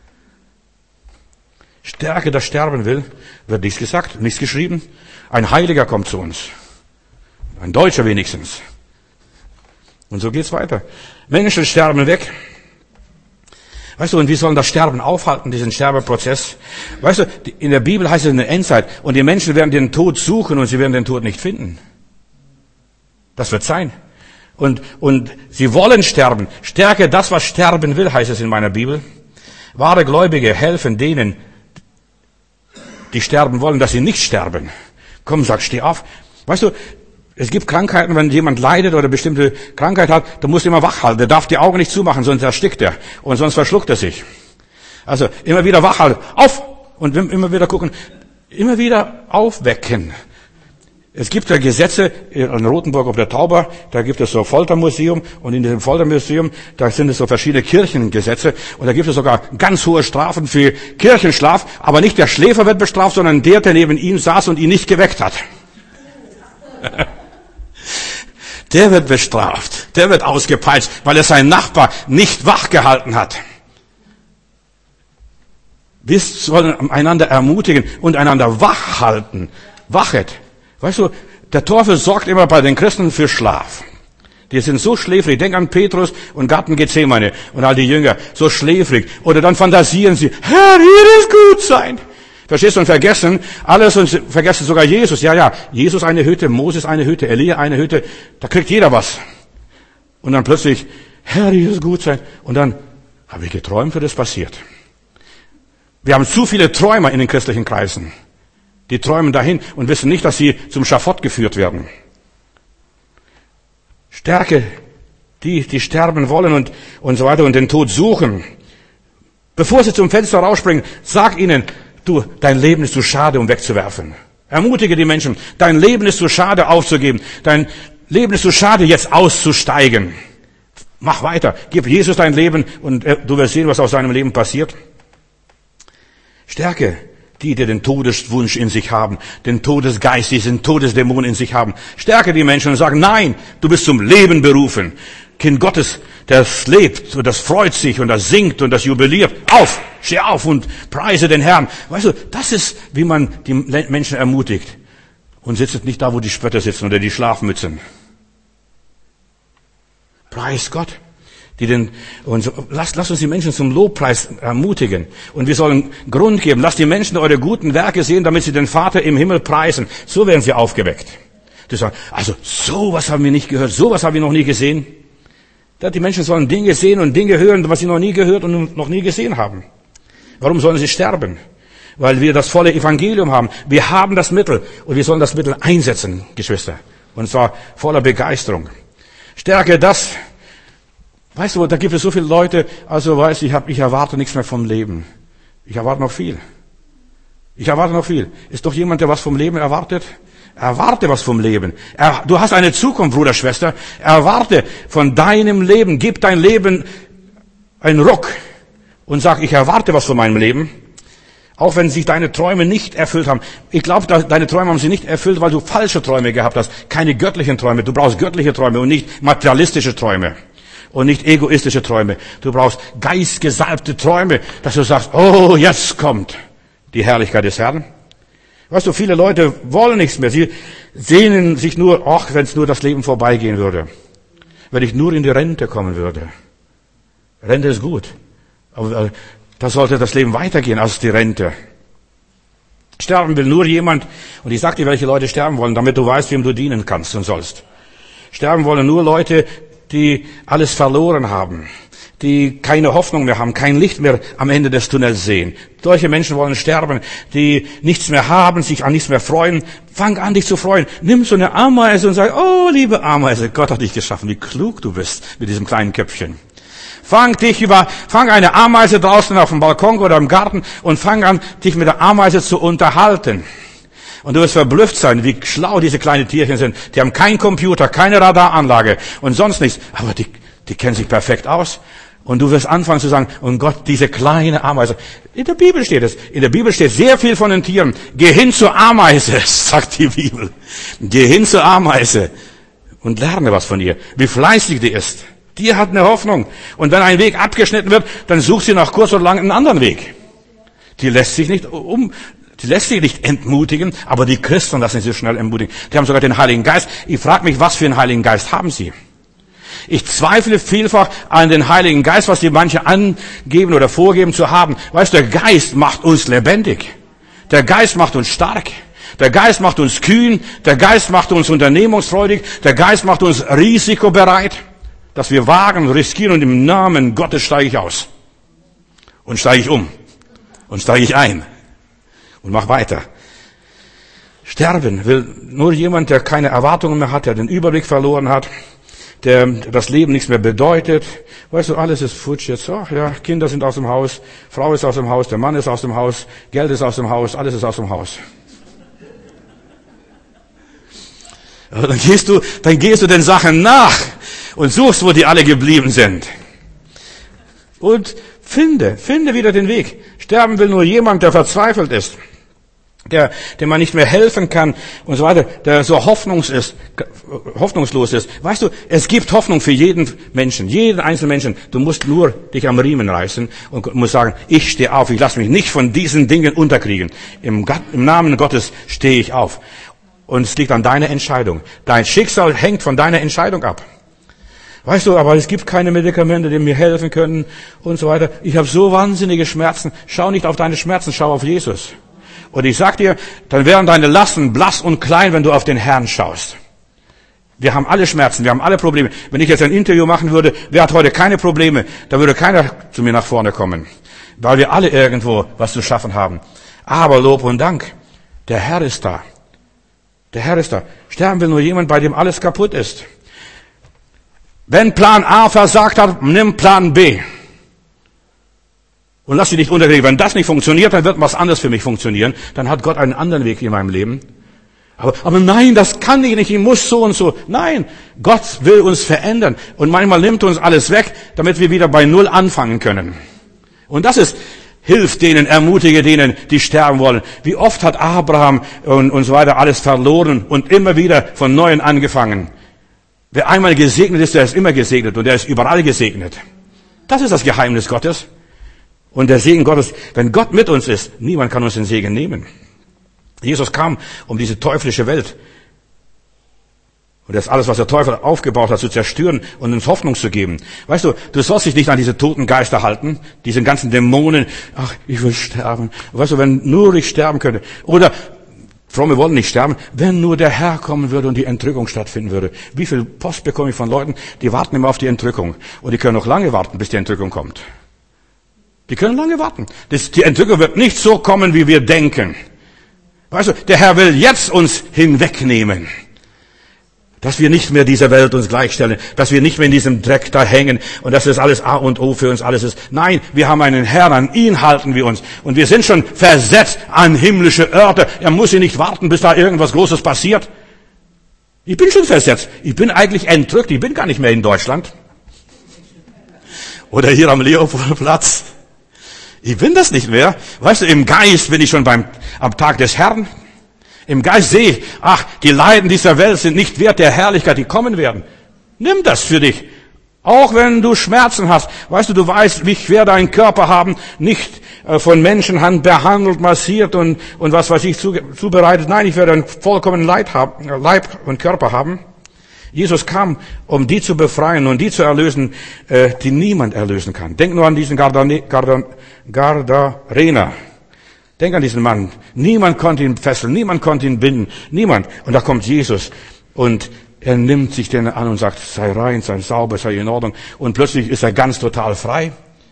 Stärke, das sterben will, wird nichts gesagt, nichts geschrieben. Ein Heiliger kommt zu uns. Ein Deutscher wenigstens. Und so geht's weiter. Menschen sterben weg. Weißt du, und wie sollen das Sterben aufhalten, diesen Sterbeprozess? Weißt du, in der Bibel heißt es in der Endzeit, und die Menschen werden den Tod suchen und sie werden den Tod nicht finden. Das wird sein. Und, und sie wollen sterben. Stärke das, was sterben will, heißt es in meiner Bibel. Wahre Gläubige helfen denen, die sterben wollen, dass sie nicht sterben. Komm, sag, steh auf. Weißt du, es gibt Krankheiten, wenn jemand leidet oder bestimmte Krankheit hat, dann muss er immer wach halten. Der darf die Augen nicht zumachen, sonst erstickt er. Und sonst verschluckt er sich. Also, immer wieder wach halten. Auf! Und immer wieder gucken. Immer wieder aufwecken. Es gibt ja Gesetze, in Rothenburg auf der Tauber, da gibt es so ein Foltermuseum, und in diesem Foltermuseum, da sind es so verschiedene Kirchengesetze, und da gibt es sogar ganz hohe Strafen für Kirchenschlaf, aber nicht der Schläfer wird bestraft, sondern der, der neben ihm saß und ihn nicht geweckt hat. Der wird bestraft, der wird ausgepeitscht, weil er seinen Nachbar nicht wach gehalten hat. Wir sollen einander ermutigen und einander wach halten. Wachet. Weißt du, der Teufel sorgt immer bei den Christen für Schlaf. Die sind so schläfrig. Denk an Petrus und Garten Gethsemane und all die Jünger. So schläfrig. Oder dann fantasieren sie, Herr, hier ist gut sein. Verstehst du? Und vergessen alles und vergessen sogar Jesus. Ja, ja, Jesus eine Hütte, Moses eine Hütte, Elia eine Hütte. Da kriegt jeder was. Und dann plötzlich, Herr, hier ist gut sein. Und dann habe ich geträumt, wie das passiert. Wir haben zu viele Träumer in den christlichen Kreisen. Die träumen dahin und wissen nicht, dass sie zum Schafott geführt werden. Stärke die, die sterben wollen und, und so weiter und den Tod suchen. Bevor sie zum Fenster rausspringen, sag ihnen, du, dein Leben ist zu schade, um wegzuwerfen. Ermutige die Menschen, dein Leben ist zu schade aufzugeben. Dein Leben ist zu schade, jetzt auszusteigen. Mach weiter, gib Jesus dein Leben und du wirst sehen, was aus deinem Leben passiert. Stärke die, die den Todeswunsch in sich haben, den Todesgeist, diesen Todesdämon in sich haben. Stärke die Menschen und sagen, nein, du bist zum Leben berufen. Kind Gottes, das lebt und das freut sich und das singt und das jubiliert. Auf, steh auf und preise den Herrn. Weißt du, das ist, wie man die Menschen ermutigt. Und sitzt nicht da, wo die Spötter sitzen oder die Schlafmützen. Preis Gott. Die den, und so, lasst, lasst uns die Menschen zum Lobpreis ermutigen. Und wir sollen Grund geben. Lasst die Menschen eure guten Werke sehen, damit sie den Vater im Himmel preisen. So werden sie aufgeweckt. Die sagen, also, sowas haben wir nicht gehört, sowas haben wir noch nie gesehen. Die Menschen sollen Dinge sehen und Dinge hören, was sie noch nie gehört und noch nie gesehen haben. Warum sollen sie sterben? Weil wir das volle Evangelium haben. Wir haben das Mittel und wir sollen das Mittel einsetzen, Geschwister. Und zwar voller Begeisterung. Stärke das. Weißt du, da gibt es so viele Leute, also weißt du, ich, hab, ich erwarte nichts mehr vom Leben. Ich erwarte noch viel. Ich erwarte noch viel. Ist doch jemand, der was vom Leben erwartet? Erwarte was vom Leben. Er, du hast eine Zukunft, Bruder, Schwester. Erwarte von deinem Leben. Gib dein Leben einen Ruck und sag, ich erwarte was von meinem Leben. Auch wenn sich deine Träume nicht erfüllt haben. Ich glaube, deine Träume haben sie nicht erfüllt, weil du falsche Träume gehabt hast. Keine göttlichen Träume. Du brauchst göttliche Träume und nicht materialistische Träume. Und nicht egoistische Träume. Du brauchst geistgesalbte Träume, dass du sagst, oh, jetzt kommt die Herrlichkeit des Herrn. Weißt du, viele Leute wollen nichts mehr. Sie sehnen sich nur, ach, wenn es nur das Leben vorbeigehen würde. Wenn ich nur in die Rente kommen würde. Rente ist gut. Aber da sollte das Leben weitergehen als die Rente. Sterben will nur jemand, und ich sag dir, welche Leute sterben wollen, damit du weißt, wem du dienen kannst und sollst. Sterben wollen nur Leute, die alles verloren haben, die keine Hoffnung mehr haben, kein Licht mehr am Ende des Tunnels sehen. Solche Menschen wollen sterben, die nichts mehr haben, sich an nichts mehr freuen. Fang an, dich zu freuen. Nimm so eine Ameise und sag, oh, liebe Ameise, Gott hat dich geschaffen, wie klug du bist mit diesem kleinen Köpfchen. Fang dich über, fang eine Ameise draußen auf dem Balkon oder im Garten und fang an, dich mit der Ameise zu unterhalten. Und du wirst verblüfft sein, wie schlau diese kleinen Tierchen sind. Die haben keinen Computer, keine Radaranlage und sonst nichts. Aber die, die kennen sich perfekt aus. Und du wirst anfangen zu sagen, und Gott, diese kleine Ameise. In der Bibel steht es. In der Bibel steht sehr viel von den Tieren. Geh hin zur Ameise, sagt die Bibel. Geh hin zur Ameise und lerne was von ihr. Wie fleißig die ist. Die hat eine Hoffnung. Und wenn ein Weg abgeschnitten wird, dann sucht sie nach kurz oder lang einen anderen Weg. Die lässt sich nicht um... Die lässt sich nicht entmutigen, aber die Christen lassen sich schnell entmutigen. Die haben sogar den Heiligen Geist. Ich frage mich, was für einen Heiligen Geist haben sie? Ich zweifle vielfach an den Heiligen Geist, was die manche angeben oder vorgeben zu haben. Weißt du, der Geist macht uns lebendig. Der Geist macht uns stark. Der Geist macht uns kühn. Der Geist macht uns unternehmungsfreudig. Der Geist macht uns risikobereit, dass wir wagen, riskieren und im Namen Gottes steige ich aus. Und steige ich um. Und steige ich ein. Und mach weiter. Sterben will nur jemand, der keine Erwartungen mehr hat, der den Überblick verloren hat, der das Leben nichts mehr bedeutet. Weißt du, alles ist futsch jetzt. Ach ja, Kinder sind aus dem Haus, Frau ist aus dem Haus, der Mann ist aus dem Haus, Geld ist aus dem Haus, alles ist aus dem Haus. Aber dann gehst du, dann gehst du den Sachen nach und suchst, wo die alle geblieben sind. Und finde, finde wieder den Weg. Sterben will nur jemand, der verzweifelt ist, der, dem man nicht mehr helfen kann und so weiter, der so hoffnungs ist, hoffnungslos ist. Weißt du, es gibt Hoffnung für jeden Menschen, jeden einzelnen Menschen. Du musst nur dich am Riemen reißen und musst sagen, ich stehe auf, ich lasse mich nicht von diesen Dingen unterkriegen. Im, im Namen Gottes stehe ich auf. Und es liegt an deiner Entscheidung. Dein Schicksal hängt von deiner Entscheidung ab. Weißt du, aber es gibt keine Medikamente, die mir helfen können und so weiter. Ich habe so wahnsinnige Schmerzen. Schau nicht auf deine Schmerzen, schau auf Jesus. Und ich sag dir, dann wären deine Lasten blass und klein, wenn du auf den Herrn schaust. Wir haben alle Schmerzen, wir haben alle Probleme. Wenn ich jetzt ein Interview machen würde, wer hat heute keine Probleme, da würde keiner zu mir nach vorne kommen. Weil wir alle irgendwo was zu schaffen haben. Aber Lob und Dank, der Herr ist da. Der Herr ist da. Sterben will nur jemand, bei dem alles kaputt ist. Wenn Plan A versagt hat, nimm Plan B. Und lass dich nicht unterkriegen. Wenn das nicht funktioniert, dann wird was anderes für mich funktionieren. Dann hat Gott einen anderen Weg in meinem Leben. Aber, aber nein, das kann ich nicht. Ich muss so und so. Nein, Gott will uns verändern. Und manchmal nimmt er uns alles weg, damit wir wieder bei Null anfangen können. Und das ist, hilf denen, ermutige denen, die sterben wollen. Wie oft hat Abraham und, und so weiter alles verloren und immer wieder von Neuem angefangen. Wer einmal gesegnet ist, der ist immer gesegnet und der ist überall gesegnet. Das ist das Geheimnis Gottes. Und der Segen Gottes, wenn Gott mit uns ist, niemand kann uns den Segen nehmen. Jesus kam, um diese teuflische Welt und das alles, was der Teufel aufgebaut hat, zu zerstören und uns Hoffnung zu geben. Weißt du, du sollst dich nicht an diese toten Geister halten, diese ganzen Dämonen. Ach, ich will sterben. Weißt du, wenn nur ich sterben könnte. Oder, Fromme wollen nicht sterben, wenn nur der Herr kommen würde und die Entrückung stattfinden würde. Wie viel Post bekomme ich von Leuten, die warten immer auf die Entrückung. Und die können noch lange warten, bis die Entrückung kommt. Die können lange warten. Das, die Entrückung wird nicht so kommen, wie wir denken. Weißt du, der Herr will jetzt uns hinwegnehmen. Dass wir nicht mehr dieser Welt uns gleichstellen, dass wir nicht mehr in diesem Dreck da hängen und dass das alles A und O für uns alles ist. Nein, wir haben einen Herrn, an ihn halten wir uns. Und wir sind schon versetzt an himmlische Orte. Er muss hier nicht warten, bis da irgendwas Großes passiert. Ich bin schon versetzt. Ich bin eigentlich entrückt. Ich bin gar nicht mehr in Deutschland. Oder hier am Leopoldplatz. Ich bin das nicht mehr. Weißt du, im Geist bin ich schon beim, am Tag des Herrn. Im Geist sehe ich, ach, die Leiden dieser Welt sind nicht wert der Herrlichkeit, die kommen werden. Nimm das für dich. Auch wenn du Schmerzen hast. Weißt du, du weißt, ich werde einen Körper haben, nicht äh, von Menschenhand behandelt, massiert und, und was weiß ich, zu, zubereitet. Nein, ich werde einen vollkommenen Leib, haben, Leib und Körper haben. Jesus kam, um die zu befreien und die zu erlösen, äh, die niemand erlösen kann. Denk nur an diesen Gardane, Gardan, Gardarena. Denk an diesen Mann. Niemand konnte ihn fesseln, niemand konnte ihn binden, niemand. Und da kommt Jesus und er nimmt sich den an und sagt, sei rein, sei sauber, sei in Ordnung. Und plötzlich ist er ganz total frei.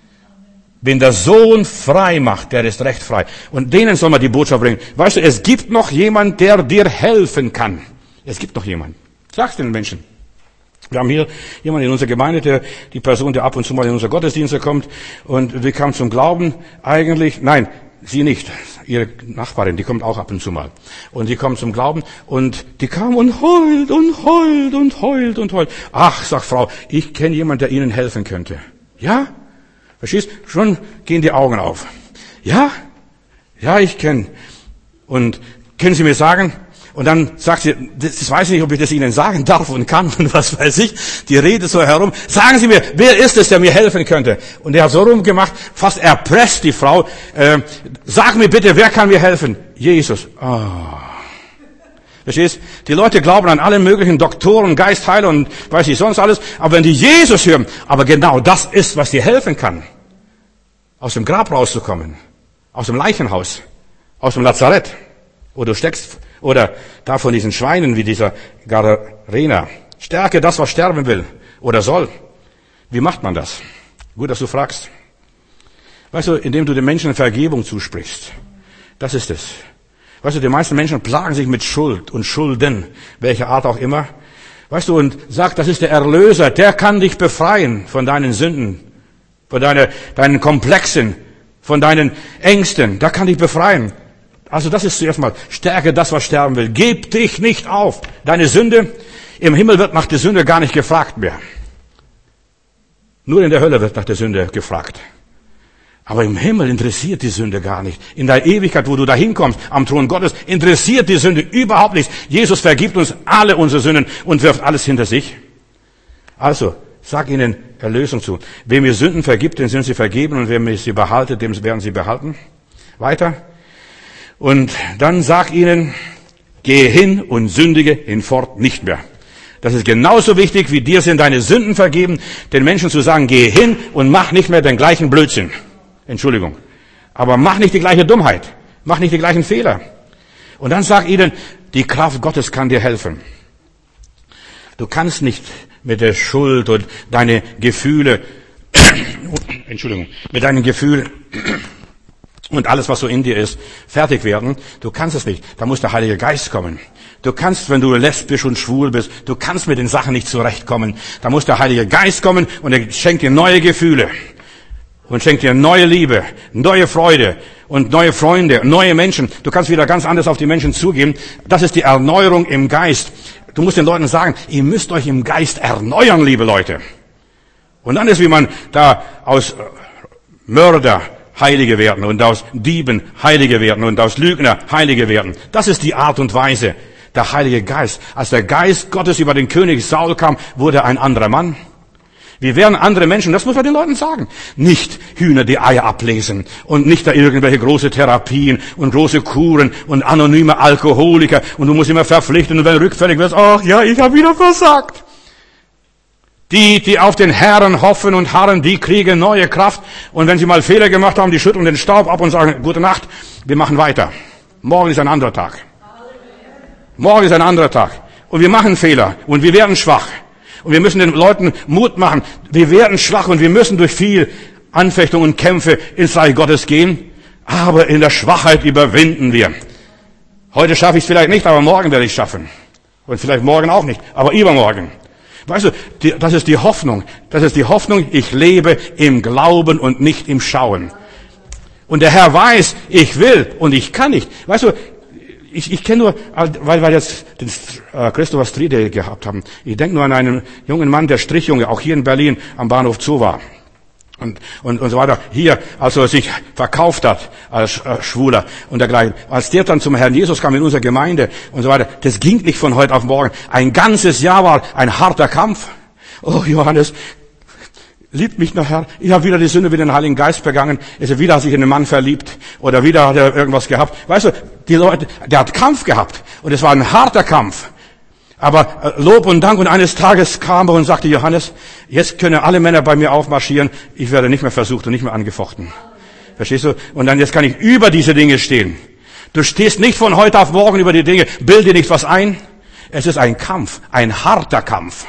Wenn der Sohn frei macht, der ist recht frei. Und denen soll man die Botschaft bringen. Weißt du, es gibt noch jemand, der dir helfen kann. Es gibt noch jemand. Sag's den Menschen. Wir haben hier jemanden in unserer Gemeinde, der, die Person, der ab und zu mal in unser Gottesdienst kommt und wir kamen zum Glauben eigentlich, nein, sie nicht, ihre Nachbarin, die kommt auch ab und zu mal. Und die kommt zum Glauben und die kam und heult und heult und heult und heult. Ach, sagt Frau, ich kenne jemanden, der Ihnen helfen könnte. Ja? Verstehst? Schon gehen die Augen auf. Ja? Ja, ich kenne. Und können Sie mir sagen? Und dann sagt sie, das weiß ich nicht, ob ich das Ihnen sagen darf und kann und was weiß ich. Die redet so herum. Sagen Sie mir, wer ist es, der mir helfen könnte? Und er hat so rumgemacht, fast erpresst die Frau. Äh, sag mir bitte, wer kann mir helfen? Jesus. Oh. Verstehst? Die Leute glauben an alle möglichen Doktoren, Geistheiler und weiß ich sonst alles. Aber wenn die Jesus hören, aber genau das ist, was dir helfen kann. Aus dem Grab rauszukommen. Aus dem Leichenhaus. Aus dem Lazarett. Wo du steckst. Oder da von diesen Schweinen wie dieser Gadarena. Stärke das, was sterben will oder soll. Wie macht man das? Gut, dass du fragst. Weißt du, indem du den Menschen Vergebung zusprichst. Das ist es. Weißt du, die meisten Menschen plagen sich mit Schuld und Schulden, welcher Art auch immer. Weißt du, und sagt, das ist der Erlöser, der kann dich befreien von deinen Sünden, von deine, deinen Komplexen, von deinen Ängsten, der kann dich befreien. Also das ist zuerst mal, stärke das, was sterben will. Gib dich nicht auf. Deine Sünde, im Himmel wird nach der Sünde gar nicht gefragt mehr. Nur in der Hölle wird nach der Sünde gefragt. Aber im Himmel interessiert die Sünde gar nicht. In der Ewigkeit, wo du da hinkommst, am Thron Gottes, interessiert die Sünde überhaupt nichts. Jesus vergibt uns alle unsere Sünden und wirft alles hinter sich. Also, sag ihnen Erlösung zu. Wem ihr Sünden vergibt, den sind sie vergeben, und wem ihr sie behaltet, dem werden sie behalten. Weiter. Und dann sag ihnen, gehe hin und sündige hinfort nicht mehr. Das ist genauso wichtig, wie dir sind deine Sünden vergeben, den Menschen zu sagen, gehe hin und mach nicht mehr den gleichen Blödsinn. Entschuldigung. Aber mach nicht die gleiche Dummheit. Mach nicht die gleichen Fehler. Und dann sag ihnen, die Kraft Gottes kann dir helfen. Du kannst nicht mit der Schuld und deine Gefühle, Entschuldigung, mit deinen Gefühlen und alles, was so in dir ist, fertig werden. Du kannst es nicht. Da muss der Heilige Geist kommen. Du kannst, wenn du lesbisch und schwul bist, du kannst mit den Sachen nicht zurechtkommen. Da muss der Heilige Geist kommen und er schenkt dir neue Gefühle. Und schenkt dir neue Liebe, neue Freude und neue Freunde, neue Menschen. Du kannst wieder ganz anders auf die Menschen zugehen. Das ist die Erneuerung im Geist. Du musst den Leuten sagen, ihr müsst euch im Geist erneuern, liebe Leute. Und dann ist, wie man da aus Mörder Heilige werden und aus Dieben Heilige werden und aus Lügner Heilige werden. Das ist die Art und Weise. Der Heilige Geist. Als der Geist Gottes über den König Saul kam, wurde er ein anderer Mann. Wir werden andere Menschen, das muss man den Leuten sagen. Nicht Hühner die Eier ablesen und nicht da irgendwelche große Therapien und große Kuren und anonyme Alkoholiker und du musst immer verpflichten und wenn du rückfällig wirst, ach ja, ich habe wieder versagt. Die, die auf den Herrn hoffen und harren, die kriegen neue Kraft und wenn sie mal Fehler gemacht haben, die schütteln den Staub ab und sagen, gute Nacht, wir machen weiter. Morgen ist ein anderer Tag. Morgen ist ein anderer Tag. Und wir machen Fehler und wir werden schwach. Und wir müssen den Leuten Mut machen. Wir werden schwach und wir müssen durch viel Anfechtung und Kämpfe ins Reich Gottes gehen. Aber in der Schwachheit überwinden wir. Heute schaffe ich es vielleicht nicht, aber morgen werde ich es schaffen. Und vielleicht morgen auch nicht, aber übermorgen. Weißt du, die, das ist die Hoffnung. Das ist die Hoffnung, ich lebe im Glauben und nicht im Schauen. Und der Herr weiß, ich will und ich kann nicht. Weißt du, Ich, ich kenne nur, weil wir jetzt den äh, Christopher Street Day gehabt haben. Ich denke nur an einen jungen Mann, der Strichjunge, auch hier in Berlin am Bahnhof Zoo war. Und, und, und so weiter. Hier, als er sich verkauft hat als äh, Schwuler und dergleichen. Als der dann zum Herrn Jesus kam in unserer Gemeinde und so weiter. Das ging nicht von heute auf morgen. Ein ganzes Jahr war ein harter Kampf. Oh Johannes, liebt mich noch Herr. Ich habe wieder die Sünde, wieder den Heiligen Geist begangen. Ist er wieder sich in einen Mann verliebt oder wieder hat er irgendwas gehabt. Weißt du, die Leute, der hat Kampf gehabt und es war ein harter Kampf. Aber Lob und Dank und eines Tages kam er und sagte, Johannes, jetzt können alle Männer bei mir aufmarschieren. Ich werde nicht mehr versucht und nicht mehr angefochten. Verstehst du? Und dann jetzt kann ich über diese Dinge stehen. Du stehst nicht von heute auf morgen über die Dinge. Bilde nicht was ein. Es ist ein Kampf, ein harter Kampf.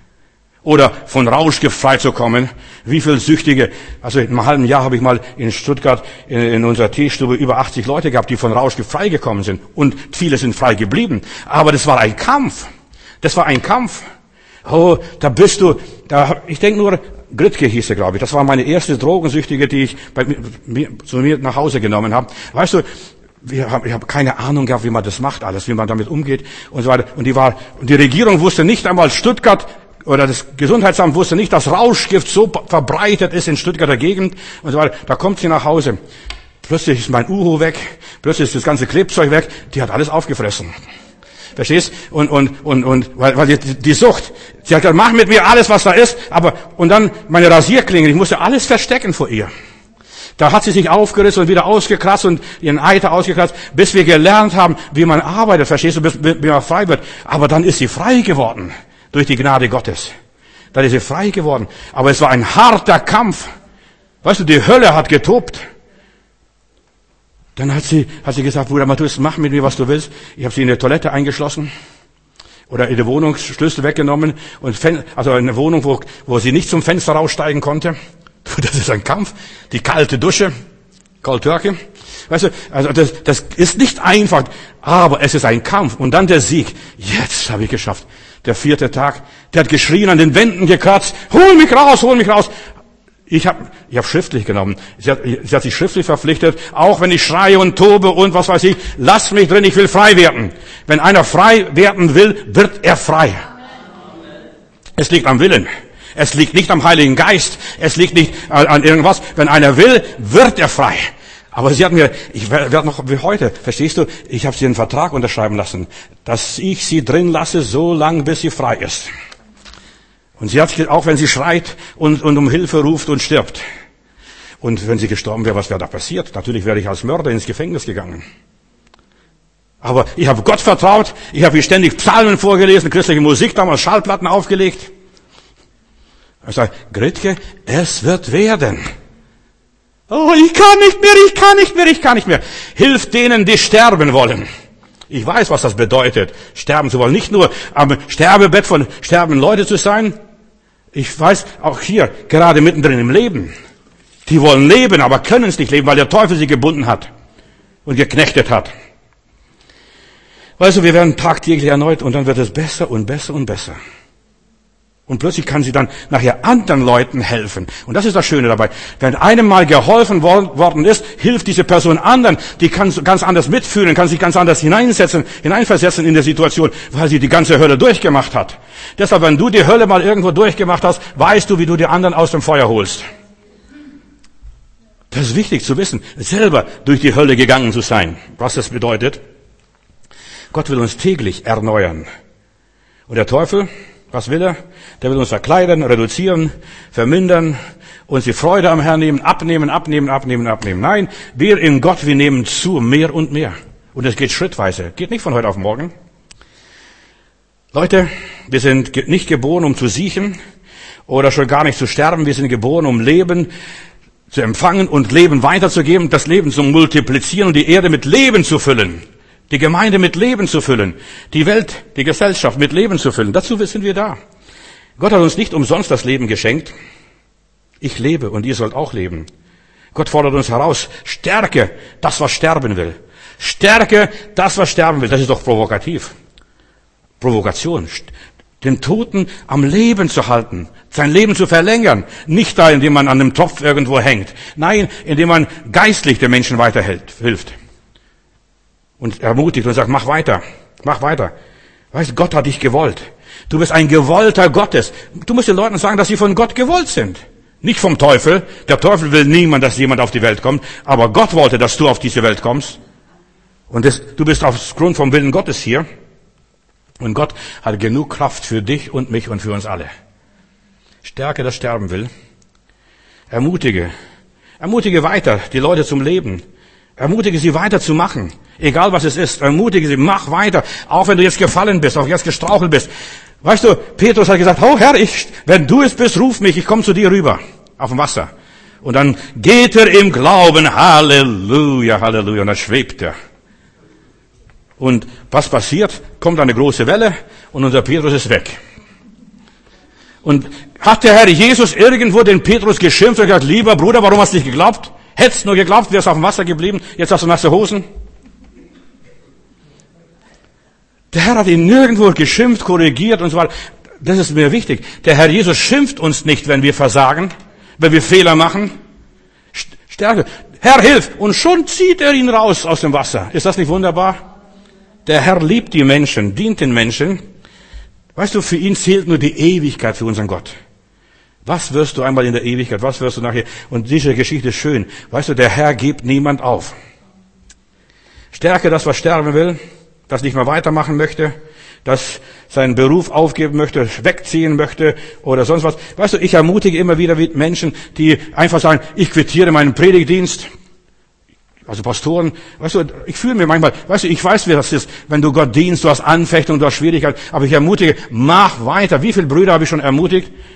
Oder von Rauschgift frei zu kommen. Wie viel Süchtige, also in einem halben Jahr habe ich mal in Stuttgart in, in unserer Teestube über achtzig Leute gehabt, die von Rauschgift freigekommen sind. Und viele sind frei geblieben. Aber das war ein Kampf. Das war ein Kampf. Oh, da bist du, da, ich denke nur, Gritke hieß er, glaube ich. Das war meine erste Drogensüchtige, die ich bei mir, zu mir nach Hause genommen habe. Weißt du, wir haben, ich habe keine Ahnung gehabt, wie man das macht alles, wie man damit umgeht und so weiter. Und die war, und die Regierung wusste nicht einmal, Stuttgart oder das Gesundheitsamt wusste nicht, dass Rauschgift so verbreitet ist in Stuttgarter Gegend und so weiter. Da kommt sie nach Hause. Plötzlich ist mein Uhu weg, plötzlich ist das ganze Klebzeug weg. Die hat alles aufgefressen. Verstehst? Und, und, und, und, weil, weil die, die Sucht. Sie hat gesagt, mach mit mir alles, was da ist, aber, und dann meine Rasierklinge, ich musste alles verstecken vor ihr. Da hat sie sich aufgerissen und wieder ausgekratzt und ihren Eiter ausgekratzt, bis wir gelernt haben, wie man arbeitet, verstehst du, bis, wie man frei wird. Aber dann ist sie frei geworden, durch die Gnade Gottes. Dann ist sie frei geworden. Aber es war ein harter Kampf. Weißt du, die Hölle hat getobt. Dann hat sie, hat sie gesagt, Bruder Matthäus, mach mit mir, was du willst. Ich habe sie in der Toilette eingeschlossen oder in der Wohnung Schlüssel weggenommen und Fen- also in eine Wohnung, wo, wo sie nicht zum Fenster raussteigen konnte. Das ist ein Kampf. Die kalte Dusche, Cold Turkey. Weißt du, also das, das ist nicht einfach, aber es ist ein Kampf. Und dann der Sieg. Jetzt habe ich geschafft. Der vierte Tag, der hat geschrien, an den Wänden gekratzt, hol mich raus, hol mich raus. Ich habe ich hab schriftlich genommen. Sie hat, sie hat sich schriftlich verpflichtet, auch wenn ich schreie und tobe und was weiß ich, lass mich drin, ich will frei werden. Wenn einer frei werden will, wird er frei. Es liegt am Willen. Es liegt nicht am Heiligen Geist. Es liegt nicht an, an irgendwas. Wenn einer will, wird er frei. Aber sie hat mir, ich werde noch wie heute, verstehst du, ich habe sie einen Vertrag unterschreiben lassen, dass ich sie drin lasse, so lange, bis sie frei ist. Und sie hat, auch wenn sie schreit und, und um Hilfe ruft und stirbt. Und wenn sie gestorben wäre, was wäre da passiert? Natürlich wäre ich als Mörder ins Gefängnis gegangen. Aber ich habe Gott vertraut, ich habe ihr ständig Psalmen vorgelesen, christliche Musik damals, Schallplatten aufgelegt. Ich sage, Gretke, es wird werden. Oh, ich kann nicht mehr, ich kann nicht mehr, ich kann nicht mehr. Hilf denen, die sterben wollen. Ich weiß, was das bedeutet, sterben zu wollen. Nicht nur am Sterbebett von sterbenden Leuten zu sein. Ich weiß, auch hier, gerade mittendrin im Leben. Die wollen leben, aber können es nicht leben, weil der Teufel sie gebunden hat und geknechtet hat. Weißt du, wir werden tagtäglich erneut und dann wird es besser und besser und besser. Und plötzlich kann sie dann nachher anderen Leuten helfen. Und das ist das Schöne dabei. Wenn einem mal geholfen worden ist, hilft diese Person anderen. Die kann ganz anders mitfühlen, kann sich ganz anders hineinsetzen, hineinversetzen in der Situation, weil sie die ganze Hölle durchgemacht hat. Deshalb, wenn du die Hölle mal irgendwo durchgemacht hast, weißt du, wie du die anderen aus dem Feuer holst. Das ist wichtig zu wissen, selber durch die Hölle gegangen zu sein. Was das bedeutet? Gott will uns täglich erneuern. Und der Teufel, was will er? Der will uns verkleiden, reduzieren, vermindern, uns die Freude am Herrn nehmen, abnehmen, abnehmen, abnehmen, abnehmen. Nein, wir in Gott, wir nehmen zu, mehr und mehr. Und es geht schrittweise, geht nicht von heute auf morgen. Leute, wir sind nicht geboren, um zu siechen oder schon gar nicht zu sterben. Wir sind geboren, um Leben zu empfangen und Leben weiterzugeben, das Leben zu multiplizieren und die Erde mit Leben zu füllen. Die Gemeinde mit Leben zu füllen, die Welt, die Gesellschaft mit Leben zu füllen. Dazu sind wir da. Gott hat uns nicht umsonst das Leben geschenkt. Ich lebe und ihr sollt auch leben. Gott fordert uns heraus, stärke das, was sterben will. Stärke das, was sterben will. Das ist doch provokativ. Provokation. Den Toten am Leben zu halten, sein Leben zu verlängern. Nicht da, indem man an einem Topf irgendwo hängt. Nein, indem man geistlich den Menschen weiterhilft. Und ermutigt und sagt, mach weiter, mach weiter. Weißt du, Gott hat dich gewollt. Du bist ein Gewollter Gottes. Du musst den Leuten sagen, dass sie von Gott gewollt sind. Nicht vom Teufel. Der Teufel will niemand, dass jemand auf die Welt kommt. Aber Gott wollte, dass du auf diese Welt kommst. Und das, du bist aufgrund vom Willen Gottes hier. Und Gott hat genug Kraft für dich und mich und für uns alle. Stärke, das sterben will. Ermutige. Ermutige weiter, die Leute zum Leben. Ermutige sie weiterzumachen. Egal was es ist. Ermutige sie, mach weiter. Auch wenn du jetzt gefallen bist, auch jetzt gestrauchelt bist. Weißt du, Petrus hat gesagt, oh Herr, ich, wenn du es bist, ruf mich, ich komme zu dir rüber. Auf dem Wasser. Und dann geht er im Glauben. Halleluja, Halleluja. Und dann schwebt er. Und was passiert? Kommt eine große Welle und unser Petrus ist weg. Und hat der Herr Jesus irgendwo den Petrus geschimpft und gesagt, lieber Bruder, warum hast du nicht geglaubt? Hättest nur geglaubt, wärst auf dem Wasser geblieben, jetzt hast du nasse Hosen. Der Herr hat ihn nirgendwo geschimpft, korrigiert und so weiter. Das ist mir wichtig. Der Herr Jesus schimpft uns nicht, wenn wir versagen, wenn wir Fehler machen. Stärke. Herr, hilf! Und schon zieht er ihn raus aus dem Wasser. Ist das nicht wunderbar? Der Herr liebt die Menschen, dient den Menschen. Weißt du, für ihn zählt nur die Ewigkeit für unseren Gott. Was wirst du einmal in der Ewigkeit? Was wirst du nachher? Und diese Geschichte ist schön. Weißt du, der Herr gibt niemand auf. Stärke das, was sterben will, das nicht mehr weitermachen möchte, das seinen Beruf aufgeben möchte, wegziehen möchte oder sonst was. Weißt du, ich ermutige immer wieder Menschen, die einfach sagen, ich quittiere meinen Predigtdienst. Also Pastoren, weißt du, ich fühle mir manchmal, weißt du, ich weiß, wie das ist, wenn du Gott dienst, du hast Anfechtung, du hast Schwierigkeiten, aber ich ermutige, mach weiter. Wie viele Brüder habe ich schon ermutigt?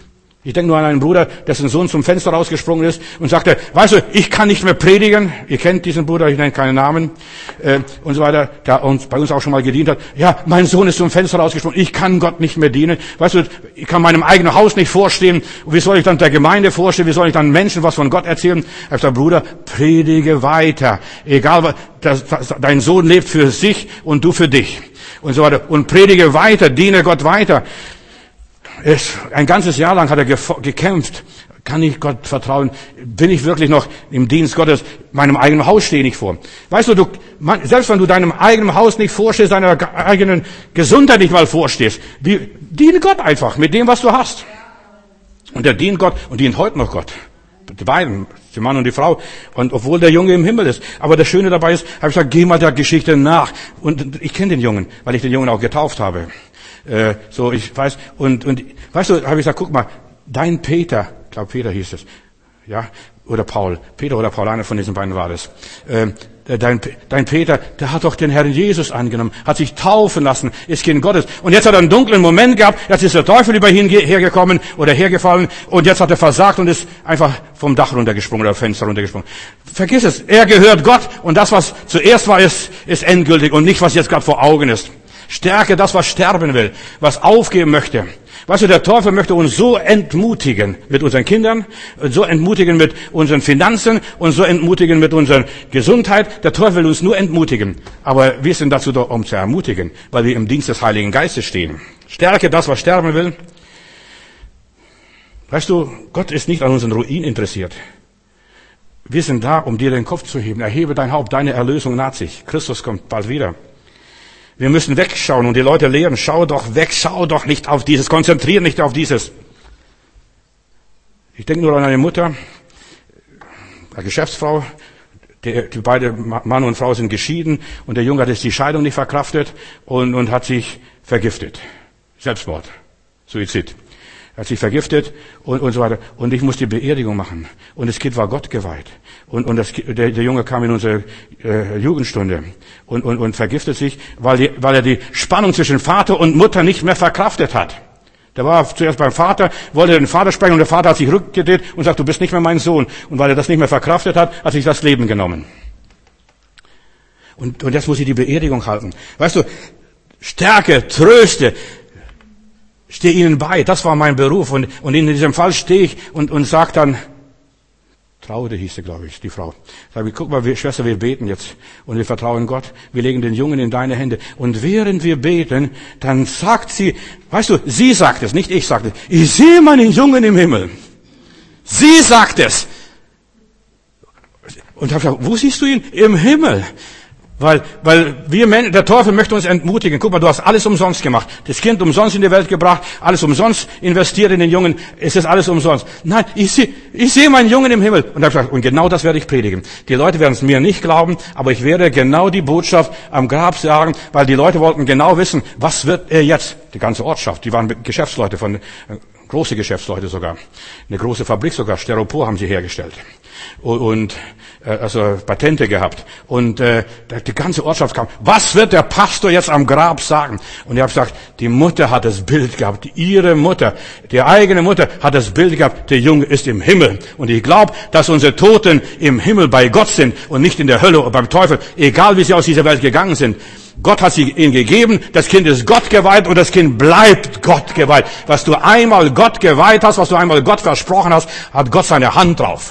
Ich denke nur an einen Bruder, dessen Sohn zum Fenster rausgesprungen ist und sagte, weißt du, ich kann nicht mehr predigen. Ihr kennt diesen Bruder, ich nenne keinen Namen, äh, und so weiter, der uns, bei uns auch schon mal gedient hat. Ja, mein Sohn ist zum Fenster rausgesprungen, ich kann Gott nicht mehr dienen. Weißt du, ich kann meinem eigenen Haus nicht vorstehen. Wie soll ich dann der Gemeinde vorstellen? Wie soll ich dann Menschen was von Gott erzählen? Ich habe gesagt, Bruder, predige weiter. Egal, was, das, das, dein Sohn lebt für sich und du für dich. Und so weiter. Und predige weiter, diene Gott weiter. Es, ein ganzes Jahr lang hat er gekämpft. Kann ich Gott vertrauen? Bin ich wirklich noch im Dienst Gottes? Meinem eigenen Haus stehe ich vor. Weißt du, du man, selbst wenn du deinem eigenen Haus nicht vorstehst, deiner eigenen Gesundheit nicht mal vorstehst, wie, diene Gott einfach mit dem, was du hast. Und er dient Gott und dient heute noch Gott. Die beiden, der Mann und die Frau. Und obwohl der Junge im Himmel ist. Aber das Schöne dabei ist, habe ich gesagt, geh mal der Geschichte nach. Und ich kenne den Jungen, weil ich den Jungen auch getauft habe. Äh, so, ich weiß, und, und, weißt du, habe ich gesagt, guck mal, dein Peter, ich glaube Peter hieß es, ja, oder Paul, Peter oder Paul, einer von diesen beiden war es, äh, dein, dein Peter, der hat doch den Herrn Jesus angenommen, hat sich taufen lassen, ist Kind Gottes, und jetzt hat er einen dunklen Moment gehabt, jetzt ist der Teufel über ihn hergekommen oder hergefallen, und jetzt hat er versagt und ist einfach vom Dach runtergesprungen oder Fenster runtergesprungen. Vergiss es, er gehört Gott, und das, was zuerst war, ist, ist endgültig und nicht, was jetzt gerade vor Augen ist. Stärke das, was sterben will, was aufgeben möchte. Weißt du, der Teufel möchte uns so entmutigen mit unseren Kindern, so entmutigen mit unseren Finanzen und so entmutigen mit unserer Gesundheit. Der Teufel will uns nur entmutigen. Aber wir sind dazu da, um zu ermutigen, weil wir im Dienst des Heiligen Geistes stehen. Stärke das, was sterben will. Weißt du, Gott ist nicht an unseren Ruin interessiert. Wir sind da, um dir den Kopf zu heben. Erhebe dein Haupt, deine Erlösung naht sich. Christus kommt bald wieder. Wir müssen wegschauen und die Leute lehren, schau doch weg, schau doch nicht auf dieses, konzentriere nicht auf dieses. Ich denke nur an eine Mutter, eine Geschäftsfrau, die, die beide Mann und Frau sind geschieden und der Junge hat jetzt die Scheidung nicht verkraftet und, und hat sich vergiftet. Selbstmord, Suizid. Er hat sich vergiftet und, und so weiter. Und ich muss die Beerdigung machen. Und das Kind war Gott geweiht. Und, und das, der, der Junge kam in unsere äh, Jugendstunde und, und, und vergiftet sich, weil, die, weil er die Spannung zwischen Vater und Mutter nicht mehr verkraftet hat. Der war zuerst beim Vater, wollte den Vater sprechen und der Vater hat sich rückgedreht und sagt, du bist nicht mehr mein Sohn. Und weil er das nicht mehr verkraftet hat, hat sich das Leben genommen. Und, und jetzt muss ich die Beerdigung halten. Weißt du, Stärke, Tröste, stehe ihnen bei, das war mein Beruf. Und, und in diesem Fall stehe ich und, und sage dann, Traude hieß sie, glaube ich, die Frau. Sag ich, guck mal, wir, Schwester, wir beten jetzt und wir vertrauen Gott. Wir legen den Jungen in deine Hände. Und während wir beten, dann sagt sie, weißt du, sie sagt es, nicht ich sagte, ich sehe meinen Jungen im Himmel. Sie sagt es. Und ich habe gesagt, wo siehst du ihn? Im Himmel. Weil, weil wir Menschen, der Teufel möchte uns entmutigen. Guck mal, du hast alles umsonst gemacht. Das Kind umsonst in die Welt gebracht, alles umsonst investiert in den Jungen. Es ist alles umsonst. Nein, ich sehe, ich sehe meinen Jungen im Himmel. Und, gesagt, und genau das werde ich predigen. Die Leute werden es mir nicht glauben, aber ich werde genau die Botschaft am Grab sagen, weil die Leute wollten genau wissen, was wird er jetzt? Die ganze Ortschaft, die waren Geschäftsleute von, große Geschäftsleute sogar. Eine große Fabrik sogar, Styropor haben sie hergestellt. Und also Patente gehabt. Und äh, die ganze Ortschaft kam. Was wird der Pastor jetzt am Grab sagen? Und ich habe gesagt, die Mutter hat das Bild gehabt. Ihre Mutter, die eigene Mutter hat das Bild gehabt. Der Junge ist im Himmel. Und ich glaube, dass unsere Toten im Himmel bei Gott sind und nicht in der Hölle oder beim Teufel. Egal, wie sie aus dieser Welt gegangen sind. Gott hat sie ihnen gegeben. Das Kind ist Gott geweiht und das Kind bleibt Gott geweiht. Was du einmal Gott geweiht hast, was du einmal Gott versprochen hast, hat Gott seine Hand drauf.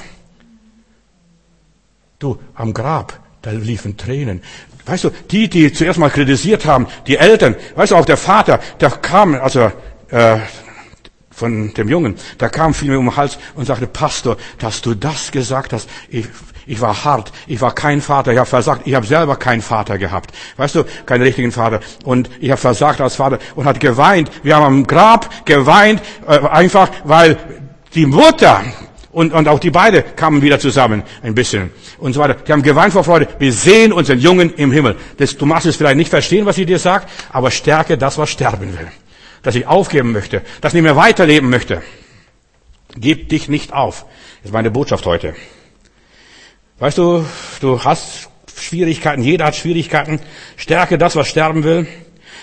Du, am Grab, da liefen Tränen. Weißt du, die, die zuerst mal kritisiert haben, die Eltern, weißt du, auch der Vater, der kam, also äh, von dem Jungen, der kam viel mir um den Hals und sagte, Pastor, dass du das gesagt hast, ich, ich war hart, ich war kein Vater, ich habe versagt, ich habe selber keinen Vater gehabt, weißt du, keinen richtigen Vater. Und ich habe versagt als Vater und hat geweint. Wir haben am Grab geweint, äh, einfach, weil die Mutter Und, und auch die beide kamen wieder zusammen, ein bisschen, und so weiter. Die haben geweint vor Freude. Wir sehen unseren Jungen im Himmel. Das, du machst es vielleicht nicht verstehen, was sie dir sagt, aber stärke das, was sterben will. Dass ich aufgeben möchte, dass ich nicht mehr weiterleben möchte. Gib dich nicht auf. Das ist meine Botschaft heute. Weißt du, du hast Schwierigkeiten, jeder hat Schwierigkeiten. Stärke das, was sterben will.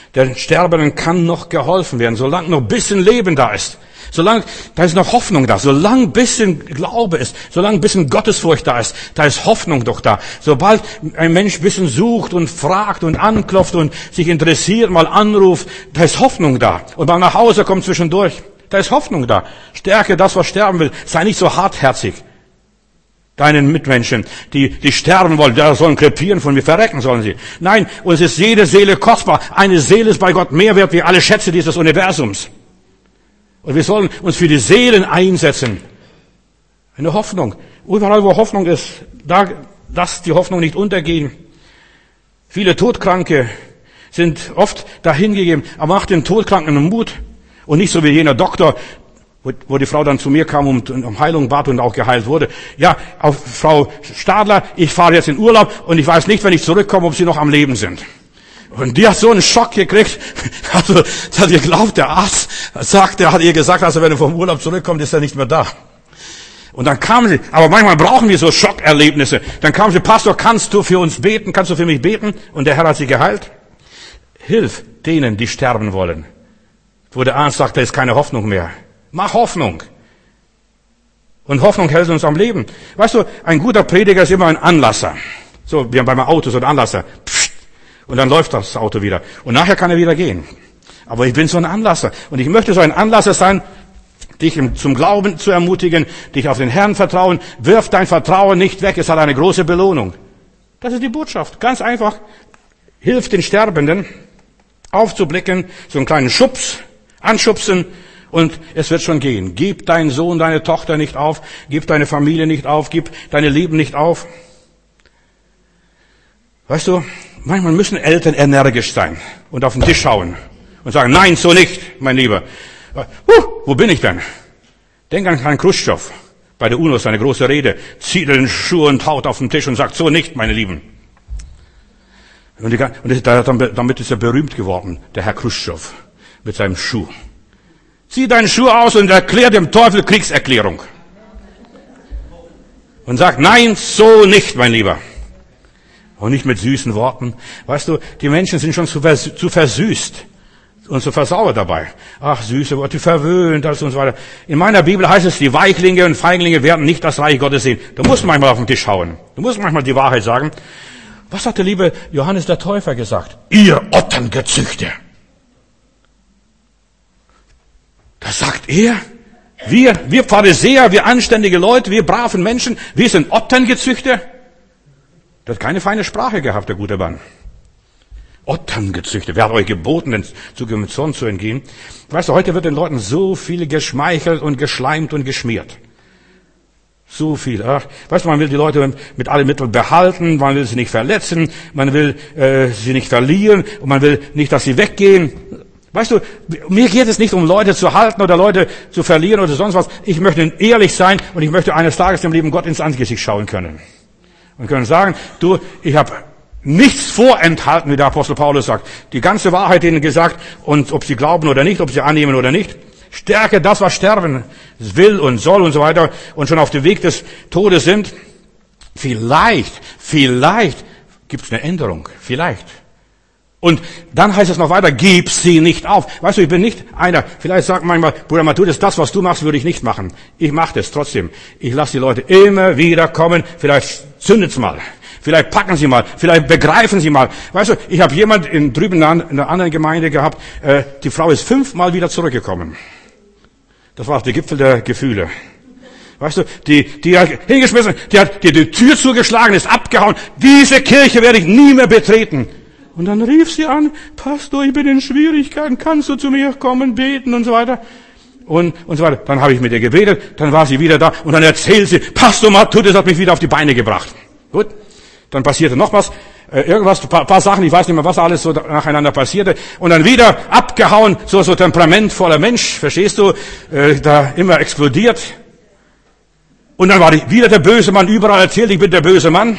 Der Sterbenden kann noch geholfen werden, solange noch ein bisschen Leben da ist. Solange, da ist noch Hoffnung da. Solange ein bisschen Glaube ist, solange ein bisschen Gottesfurcht da ist, da ist Hoffnung doch da. Sobald ein Mensch ein bisschen sucht und fragt und anklopft und sich interessiert, mal anruft, da ist Hoffnung da. Und mal nach Hause kommt zwischendurch, da ist Hoffnung da. Stärke das, was sterben will. Sei nicht so hartherzig. Deinen Mitmenschen, die, die sterben wollen, da sollen krepieren, von mir verrecken sollen sie. Nein, uns ist jede Seele kostbar. Eine Seele ist bei Gott mehr wert wie alle Schätze dieses Universums. Und wir sollen uns für die Seelen einsetzen. Eine Hoffnung. Überall, wo Hoffnung ist, da, dass die Hoffnung nicht untergehen. Viele Todkranke sind oft dahingegeben, aber macht den Todkranken Mut. Und nicht so wie jener Doktor, wo, wo die Frau dann zu mir kam und um Heilung bat und auch geheilt wurde. Ja, auf Frau Stadler, ich fahre jetzt in Urlaub und ich weiß nicht, wenn ich zurückkomme, ob Sie noch am Leben sind. Und die hat so einen Schock gekriegt. Also, sie hat geglaubt, der Arzt sagt, der hat ihr gesagt, also wenn er vom Urlaub zurückkommt, ist er nicht mehr da. Und dann kam sie, aber manchmal brauchen wir so Schockerlebnisse. Dann kam sie, Pastor, kannst du für uns beten? Kannst du für mich beten? Und der Herr hat sie geheilt. Hilf denen, die sterben wollen. Wo der Arzt sagt, da ist keine Hoffnung mehr. Mach Hoffnung. Und Hoffnung hält uns am Leben. Weißt du, ein guter Prediger ist immer ein Anlasser. So, wir haben beim Auto so einen Anlasser. Psst. Und dann läuft das Auto wieder. Und nachher kann er wieder gehen. Aber ich bin so ein Anlasser. Und ich möchte so ein Anlasser sein, dich zum Glauben zu ermutigen, dich auf den Herrn vertrauen. Wirf dein Vertrauen nicht weg, es hat eine große Belohnung. Das ist die Botschaft. Ganz einfach. Hilf den Sterbenden aufzublicken, so einen kleinen Schubs, anschubsen und es wird schon gehen. Gib deinen Sohn, deine Tochter nicht auf, gib deine Familie nicht auf, gib deine Lieben nicht auf. Weißt du, manchmal müssen Eltern energisch sein und auf den Tisch schauen und sagen, nein, so nicht, mein Lieber. Uh, wo bin ich denn? Denk an Herrn Khrushchev. Bei der UNO ist eine große Rede. Zieht den Schuh und haut auf den Tisch und sagt, so nicht, meine Lieben. Und, die, und damit ist er berühmt geworden, der Herr Khrushchev, mit seinem Schuh. Zieh deinen Schuh aus und erklär dem Teufel Kriegserklärung. Und sagt, nein, so nicht, mein Lieber. Und nicht mit süßen Worten. Weißt du, die Menschen sind schon zu, vers- zu versüßt und zu versauert dabei. Ach, süße Worte, verwöhnt, also und so weiter. In meiner Bibel heißt es, die Weichlinge und Feiglinge werden nicht das Reich Gottes sehen. Du musst manchmal auf den Tisch hauen. Du musst manchmal die Wahrheit sagen. Was hat der liebe Johannes der Täufer gesagt? Ihr Otterngezüchte. Das sagt er. Wir, wir Pharisäer, wir anständige Leute, wir braven Menschen, wir sind Otterngezüchte. Der hat keine feine Sprache gehabt, der gute Mann. Otterngezüchte. Wer hat euch geboten, den Zug mit Zorn zu entgehen? Weißt du, heute wird den Leuten so viel geschmeichelt und geschleimt und geschmiert. So viel. Ach, weißt du, man will die Leute mit allen Mitteln behalten, man will sie nicht verletzen, man will äh, sie nicht verlieren und man will nicht, dass sie weggehen. Weißt du, mir geht es nicht um Leute zu halten oder Leute zu verlieren oder sonst was. Ich möchte ehrlich sein und ich möchte eines Tages dem lieben Gott ins Angesicht schauen können. Und können sagen, du, ich habe nichts vorenthalten, wie der Apostel Paulus sagt. Die ganze Wahrheit ihnen gesagt und ob sie glauben oder nicht, ob sie annehmen oder nicht. Stärke das, was sterben will und soll und so weiter und schon auf dem Weg des Todes sind. Vielleicht, vielleicht gibt es eine Änderung. Vielleicht. Und dann heißt es noch weiter, gib sie nicht auf. Weißt du, ich bin nicht einer, vielleicht sagt manchmal, Bruder Matthäus, das, was du machst, würde ich nicht machen. Ich mache das trotzdem. Ich lasse die Leute immer wieder kommen. Vielleicht zündet's mal. Vielleicht packen sie mal. Vielleicht begreifen sie mal. Weißt du, ich habe jemand in, drüben in einer anderen Gemeinde gehabt, äh, die Frau ist fünfmal wieder zurückgekommen. Das war auf der Gipfel der Gefühle. Weißt du, die, die hat hingeschmissen, die hat die, die Tür zugeschlagen, ist abgehauen. Diese Kirche werde ich nie mehr betreten. Und dann rief sie an, Pastor, ich bin in Schwierigkeiten, kannst du zu mir kommen, beten und so weiter. Und, und so weiter. Dann habe ich mit ihr gebetet, dann war sie wieder da und dann erzählt sie, Pastor Matthäus hat mich wieder auf die Beine gebracht. Gut, dann passierte noch was, äh, irgendwas, ein paar, paar Sachen, ich weiß nicht mehr, was alles so nacheinander passierte. Und dann wieder abgehauen, so so temperamentvoller Mensch, verstehst du, äh, da immer explodiert. Und dann war ich wieder der böse Mann, überall erzählt, ich bin der böse Mann.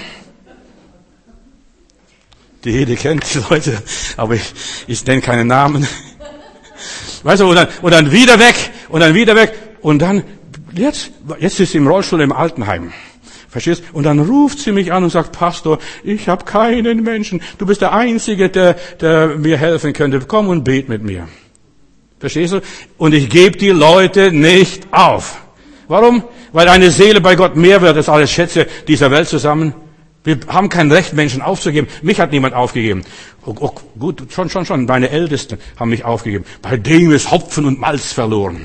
Die jede kennt die Leute, aber ich, ich nenne keinen Namen. Weißt du, und dann, und dann wieder weg, und dann wieder weg, und dann, jetzt, jetzt ist sie im Rollstuhl im Altenheim. Verstehst? Und dann ruft sie mich an und sagt, Pastor, ich habe keinen Menschen. Du bist der Einzige, der, der mir helfen könnte. Komm und bet mit mir. Verstehst du? Und ich gebe die Leute nicht auf. Warum? Weil eine Seele bei Gott mehr wird als alle Schätze dieser Welt zusammen. Wir haben kein Recht, Menschen aufzugeben. Mich hat niemand aufgegeben. Oh, oh, gut, schon, schon, schon. Meine Ältesten haben mich aufgegeben. Bei dem ist Hopfen und Malz verloren.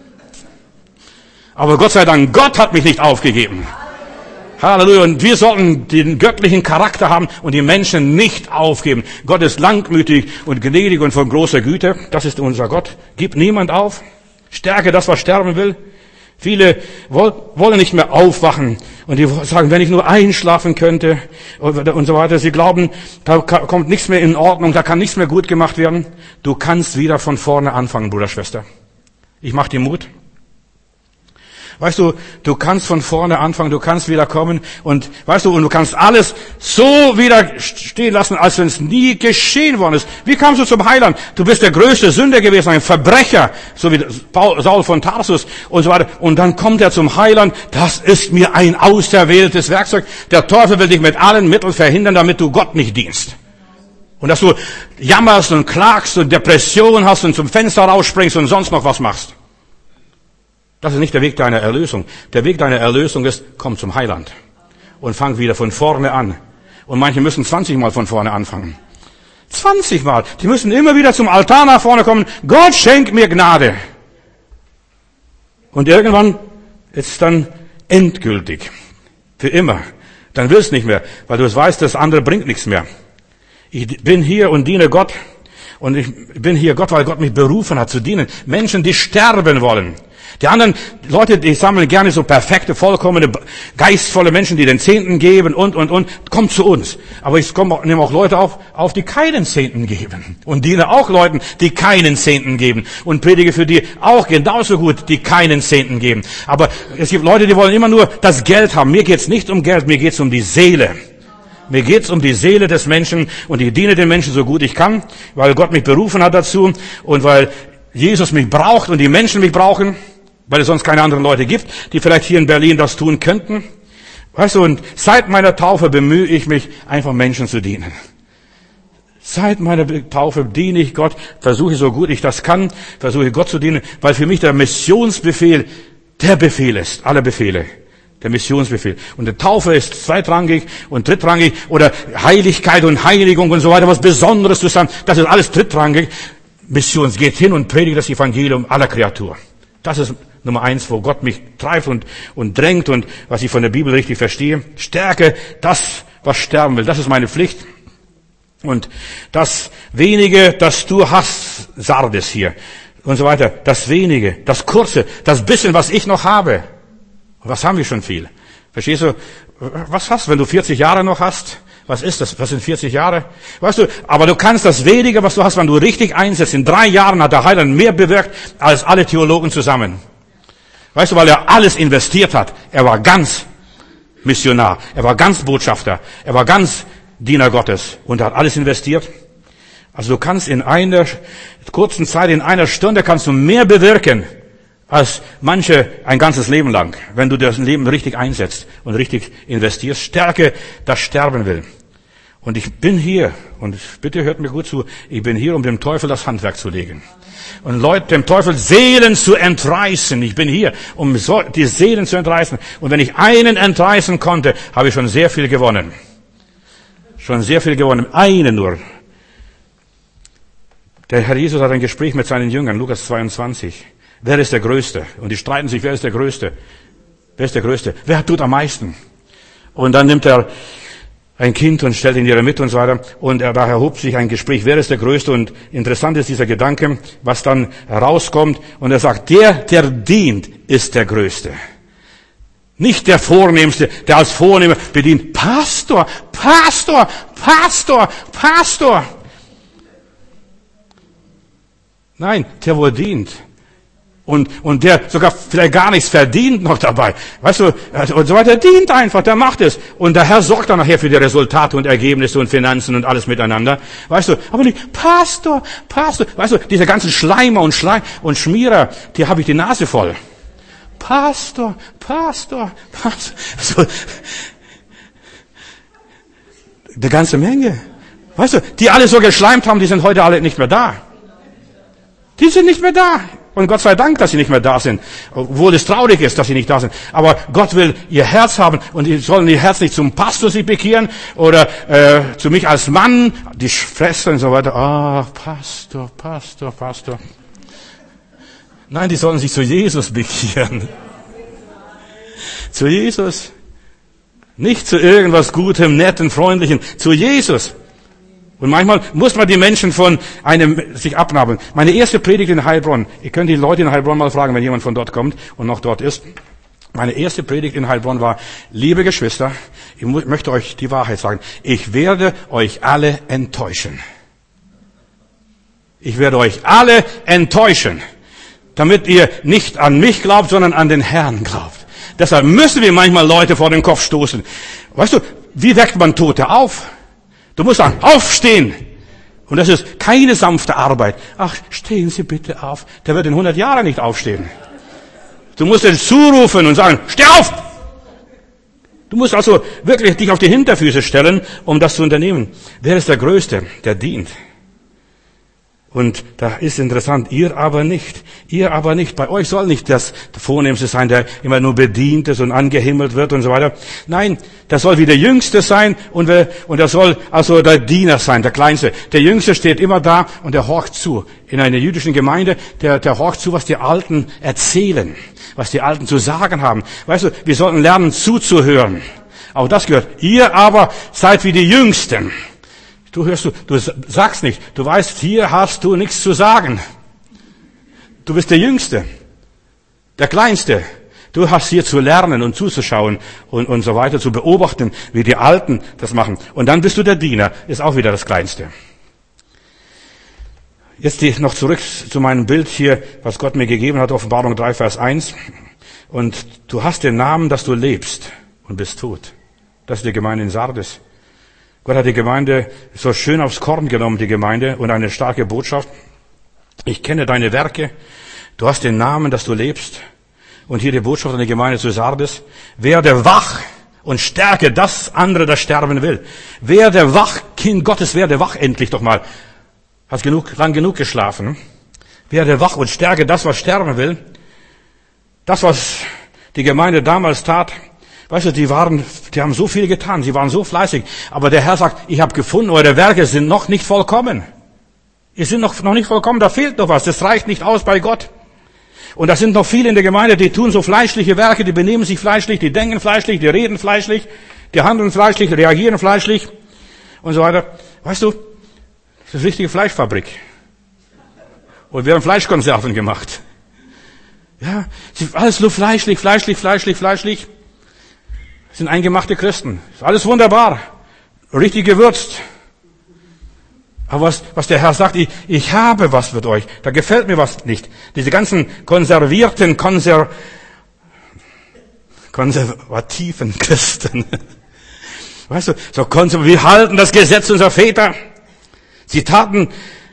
Aber Gott sei Dank, Gott hat mich nicht aufgegeben. Halleluja. Und wir sollten den göttlichen Charakter haben und die Menschen nicht aufgeben. Gott ist langmütig und gnädig und von großer Güte. Das ist unser Gott. Gib niemand auf. Stärke das, was sterben will. Viele wollen nicht mehr aufwachen. Und die sagen, wenn ich nur einschlafen könnte und so weiter. Sie glauben, da kommt nichts mehr in Ordnung, da kann nichts mehr gut gemacht werden. Du kannst wieder von vorne anfangen, Bruder, Schwester. Ich mach dir Mut. Weißt du, du kannst von vorne anfangen, du kannst wieder kommen und weißt du, und du kannst alles so wieder stehen lassen, als wenn es nie geschehen worden ist. Wie kamst du zum Heiland? Du bist der größte Sünder gewesen, ein Verbrecher, so wie Saul von Tarsus und so weiter. Und dann kommt er zum Heiland. Das ist mir ein auserwähltes Werkzeug. Der Teufel will dich mit allen Mitteln verhindern, damit du Gott nicht dienst. Und dass du jammerst und klagst und Depression hast und zum Fenster rausspringst und sonst noch was machst. Das ist nicht der Weg deiner Erlösung. Der Weg deiner Erlösung ist, komm zum Heiland und fang wieder von vorne an. Und manche müssen zwanzig Mal von vorne anfangen. zwanzig Mal. Die müssen immer wieder zum Altar nach vorne kommen. Gott schenkt mir Gnade. Und irgendwann ist es dann endgültig. Für immer. Dann willst du nicht mehr, weil du weißt, das andere bringt nichts mehr. Ich bin hier und diene Gott. Und ich bin hier Gott, weil Gott mich berufen hat zu dienen. Menschen, die sterben wollen. Die anderen Leute, die sammeln gerne so perfekte, vollkommene, geistvolle Menschen, die den Zehnten geben und, und, und. Kommt zu uns. Aber ich komme, nehme auch Leute auf, auf, die keinen Zehnten geben. Und diene auch Leuten, die keinen Zehnten geben. Und predige für die auch genauso gut, die keinen Zehnten geben. Aber es gibt Leute, die wollen immer nur das Geld haben. Mir geht's nicht um Geld, mir geht's um die Seele. Mir geht's um die Seele des Menschen und ich diene den Menschen so gut ich kann, weil Gott mich berufen hat dazu und weil Jesus mich braucht und die Menschen mich brauchen, weil es sonst keine anderen Leute gibt, die vielleicht hier in Berlin das tun könnten. Weißt du, und seit meiner Taufe bemühe ich mich, einfach Menschen zu dienen. Seit meiner Taufe diene ich Gott, versuche so gut ich das kann, versuche Gott zu dienen, weil für mich der Missionsbefehl der Befehl ist, alle Befehle. Der Missionsbefehl. Und die Taufe ist zweitrangig und drittrangig oder Heiligkeit und Heiligung und so weiter, was Besonderes zu sagen. Das ist alles drittrangig. Mission geht hin und predigt das Evangelium aller Kreatur. Das ist Nummer eins, wo Gott mich treibt und, und drängt und was ich von der Bibel richtig verstehe. Stärke das, was sterben will. Das ist meine Pflicht. Und das wenige, das du hast, Sardes hier und so weiter, das wenige, das kurze, das bisschen, was ich noch habe. Was haben wir schon viel? Verstehst du? Was hast du, wenn du vierzig Jahre noch hast? Was ist das? Was sind vierzig Jahre? Weißt du, aber du kannst das wenige, was du hast, wenn du richtig einsetzt. In drei Jahren hat der Heiland mehr bewirkt als alle Theologen zusammen. Weißt du, weil er alles investiert hat. Er war ganz Missionar. Er war ganz Botschafter. Er war ganz Diener Gottes und hat alles investiert. Also du kannst in einer kurzen Zeit, in einer Stunde kannst du mehr bewirken als manche ein ganzes Leben lang, wenn du das Leben richtig einsetzt und richtig investierst. Stärke, das sterben will. Und ich bin hier, und bitte hört mir gut zu, ich bin hier, um dem Teufel das Handwerk zu legen. Und Leute, dem Teufel Seelen zu entreißen. Ich bin hier, um die Seelen zu entreißen. Und wenn ich einen entreißen konnte, habe ich schon sehr viel gewonnen. Schon sehr viel gewonnen. Einen nur. Der Herr Jesus hat ein Gespräch mit seinen Jüngern, Lukas zweiundzwanzig. Wer ist der Größte? Und die streiten sich, wer ist der Größte? Wer ist der Größte? Wer tut am meisten? Und dann nimmt er ein Kind und stellt ihn in ihre Mitte und so weiter. Und er, da erhob sich ein Gespräch, wer ist der Größte? Und interessant ist dieser Gedanke, was dann herauskommt. Und er sagt, der, der dient, ist der Größte. Nicht der Vornehmste, der als Vornehmer bedient. Pastor, Pastor, Pastor, Pastor. Nein, der wohl dient. Und, und der sogar vielleicht gar nichts verdient noch dabei. Weißt du, und so weiter, der dient einfach, der macht es. Und der Herr sorgt dann nachher für die Resultate und Ergebnisse und Finanzen und alles miteinander. Weißt du, aber nicht, Pastor, Pastor, weißt du, diese ganzen Schleimer und Schleim und Schmierer, die habe ich die Nase voll. Pastor, Pastor, Pastor. So, eine ganze Menge. Weißt du, die alle so geschleimt haben, die sind heute alle nicht mehr da. Die sind nicht mehr da. Und Gott sei Dank, dass sie nicht mehr da sind. Obwohl es traurig ist, dass sie nicht da sind. Aber Gott will ihr Herz haben und sie sollen ihr Herz nicht zum Pastor sich bekehren oder äh, zu mich als Mann, die Schwestern und so weiter. Ah, oh, Pastor, Pastor, Pastor. Nein, die sollen sich zu Jesus bekehren. Zu Jesus. Nicht zu irgendwas Gutem, Netten, Freundlichen. Zu Jesus. Und manchmal muss man die Menschen von einem sich abnabeln. Meine erste Predigt in Heilbronn, ihr könnt die Leute in Heilbronn mal fragen, wenn jemand von dort kommt und noch dort ist. Meine erste Predigt in Heilbronn war, liebe Geschwister, ich möchte euch die Wahrheit sagen, ich werde euch alle enttäuschen. Ich werde euch alle enttäuschen, damit ihr nicht an mich glaubt, sondern an den Herrn glaubt. Deshalb müssen wir manchmal Leute vor den Kopf stoßen. Weißt du, wie weckt man Tote auf? Du musst sagen, aufstehen. Und das ist keine sanfte Arbeit. Ach, stehen Sie bitte auf. Der wird in hundert Jahren nicht aufstehen. Du musst ihn zurufen und sagen, steh auf! Du musst also wirklich dich auf die Hinterfüße stellen, um das zu unternehmen. Wer ist der Größte? Der dient. Und da ist interessant, ihr aber nicht. Ihr aber nicht. Bei euch soll nicht das Vornehmste sein, der immer nur bedient ist und angehimmelt wird und so weiter. Nein, das soll wie der Jüngste sein und, wir, und das soll also der Diener sein, der Kleinste. Der Jüngste steht immer da und der horcht zu. In einer jüdischen Gemeinde, der, der horcht zu, was die Alten erzählen, was die Alten zu sagen haben. Weißt du, wir sollten lernen zuzuhören. Auch das gehört. Ihr aber seid wie die Jüngsten. Du hörst, du, du sagst nicht. Du weißt, hier hast du nichts zu sagen. Du bist der Jüngste, der Kleinste. Du hast hier zu lernen und zuzuschauen und, und so weiter, zu beobachten, wie die Alten das machen. Und dann bist du der Diener, ist auch wieder das Kleinste. Jetzt noch zurück zu meinem Bild hier, was Gott mir gegeben hat, Offenbarung drei, Vers eins. Und du hast den Namen, dass du lebst und bist tot. Das ist die Gemeinde in Sardes. Gott hat die Gemeinde so schön aufs Korn genommen, die Gemeinde, und eine starke Botschaft. Ich kenne deine Werke. Du hast den Namen, dass du lebst. Und hier die Botschaft an die Gemeinde zu Sardes. Werde wach und stärke das andere, das sterben will. Werde wach, Kind Gottes, werde wach endlich doch mal. Hast genug, lang genug geschlafen. Werde wach und stärke das, was sterben will. Das, was die Gemeinde damals tat. Weißt du, die waren, die haben so viel getan, sie waren so fleißig. Aber der Herr sagt, ich habe gefunden, eure Werke sind noch nicht vollkommen. Ihr sind noch, noch nicht vollkommen, da fehlt noch was. Das reicht nicht aus bei Gott. Und da sind noch viele in der Gemeinde, die tun so fleischliche Werke, die benehmen sich fleischlich, die denken fleischlich, die reden fleischlich, die handeln fleischlich, reagieren fleischlich und so weiter. Weißt du, das ist eine richtige Fleischfabrik. Und wir haben Fleischkonserven gemacht. Ja, alles nur fleischlich, fleischlich, fleischlich, fleischlich. Das sind eingemachte Christen. Ist alles wunderbar. Richtig gewürzt. Aber was, was der Herr sagt, ich, ich habe was mit euch. Da gefällt mir was nicht. Diese ganzen konservierten, konser, konservativen Christen. Weißt du, so konserv, wir halten das Gesetz unserer Väter. Sie taten,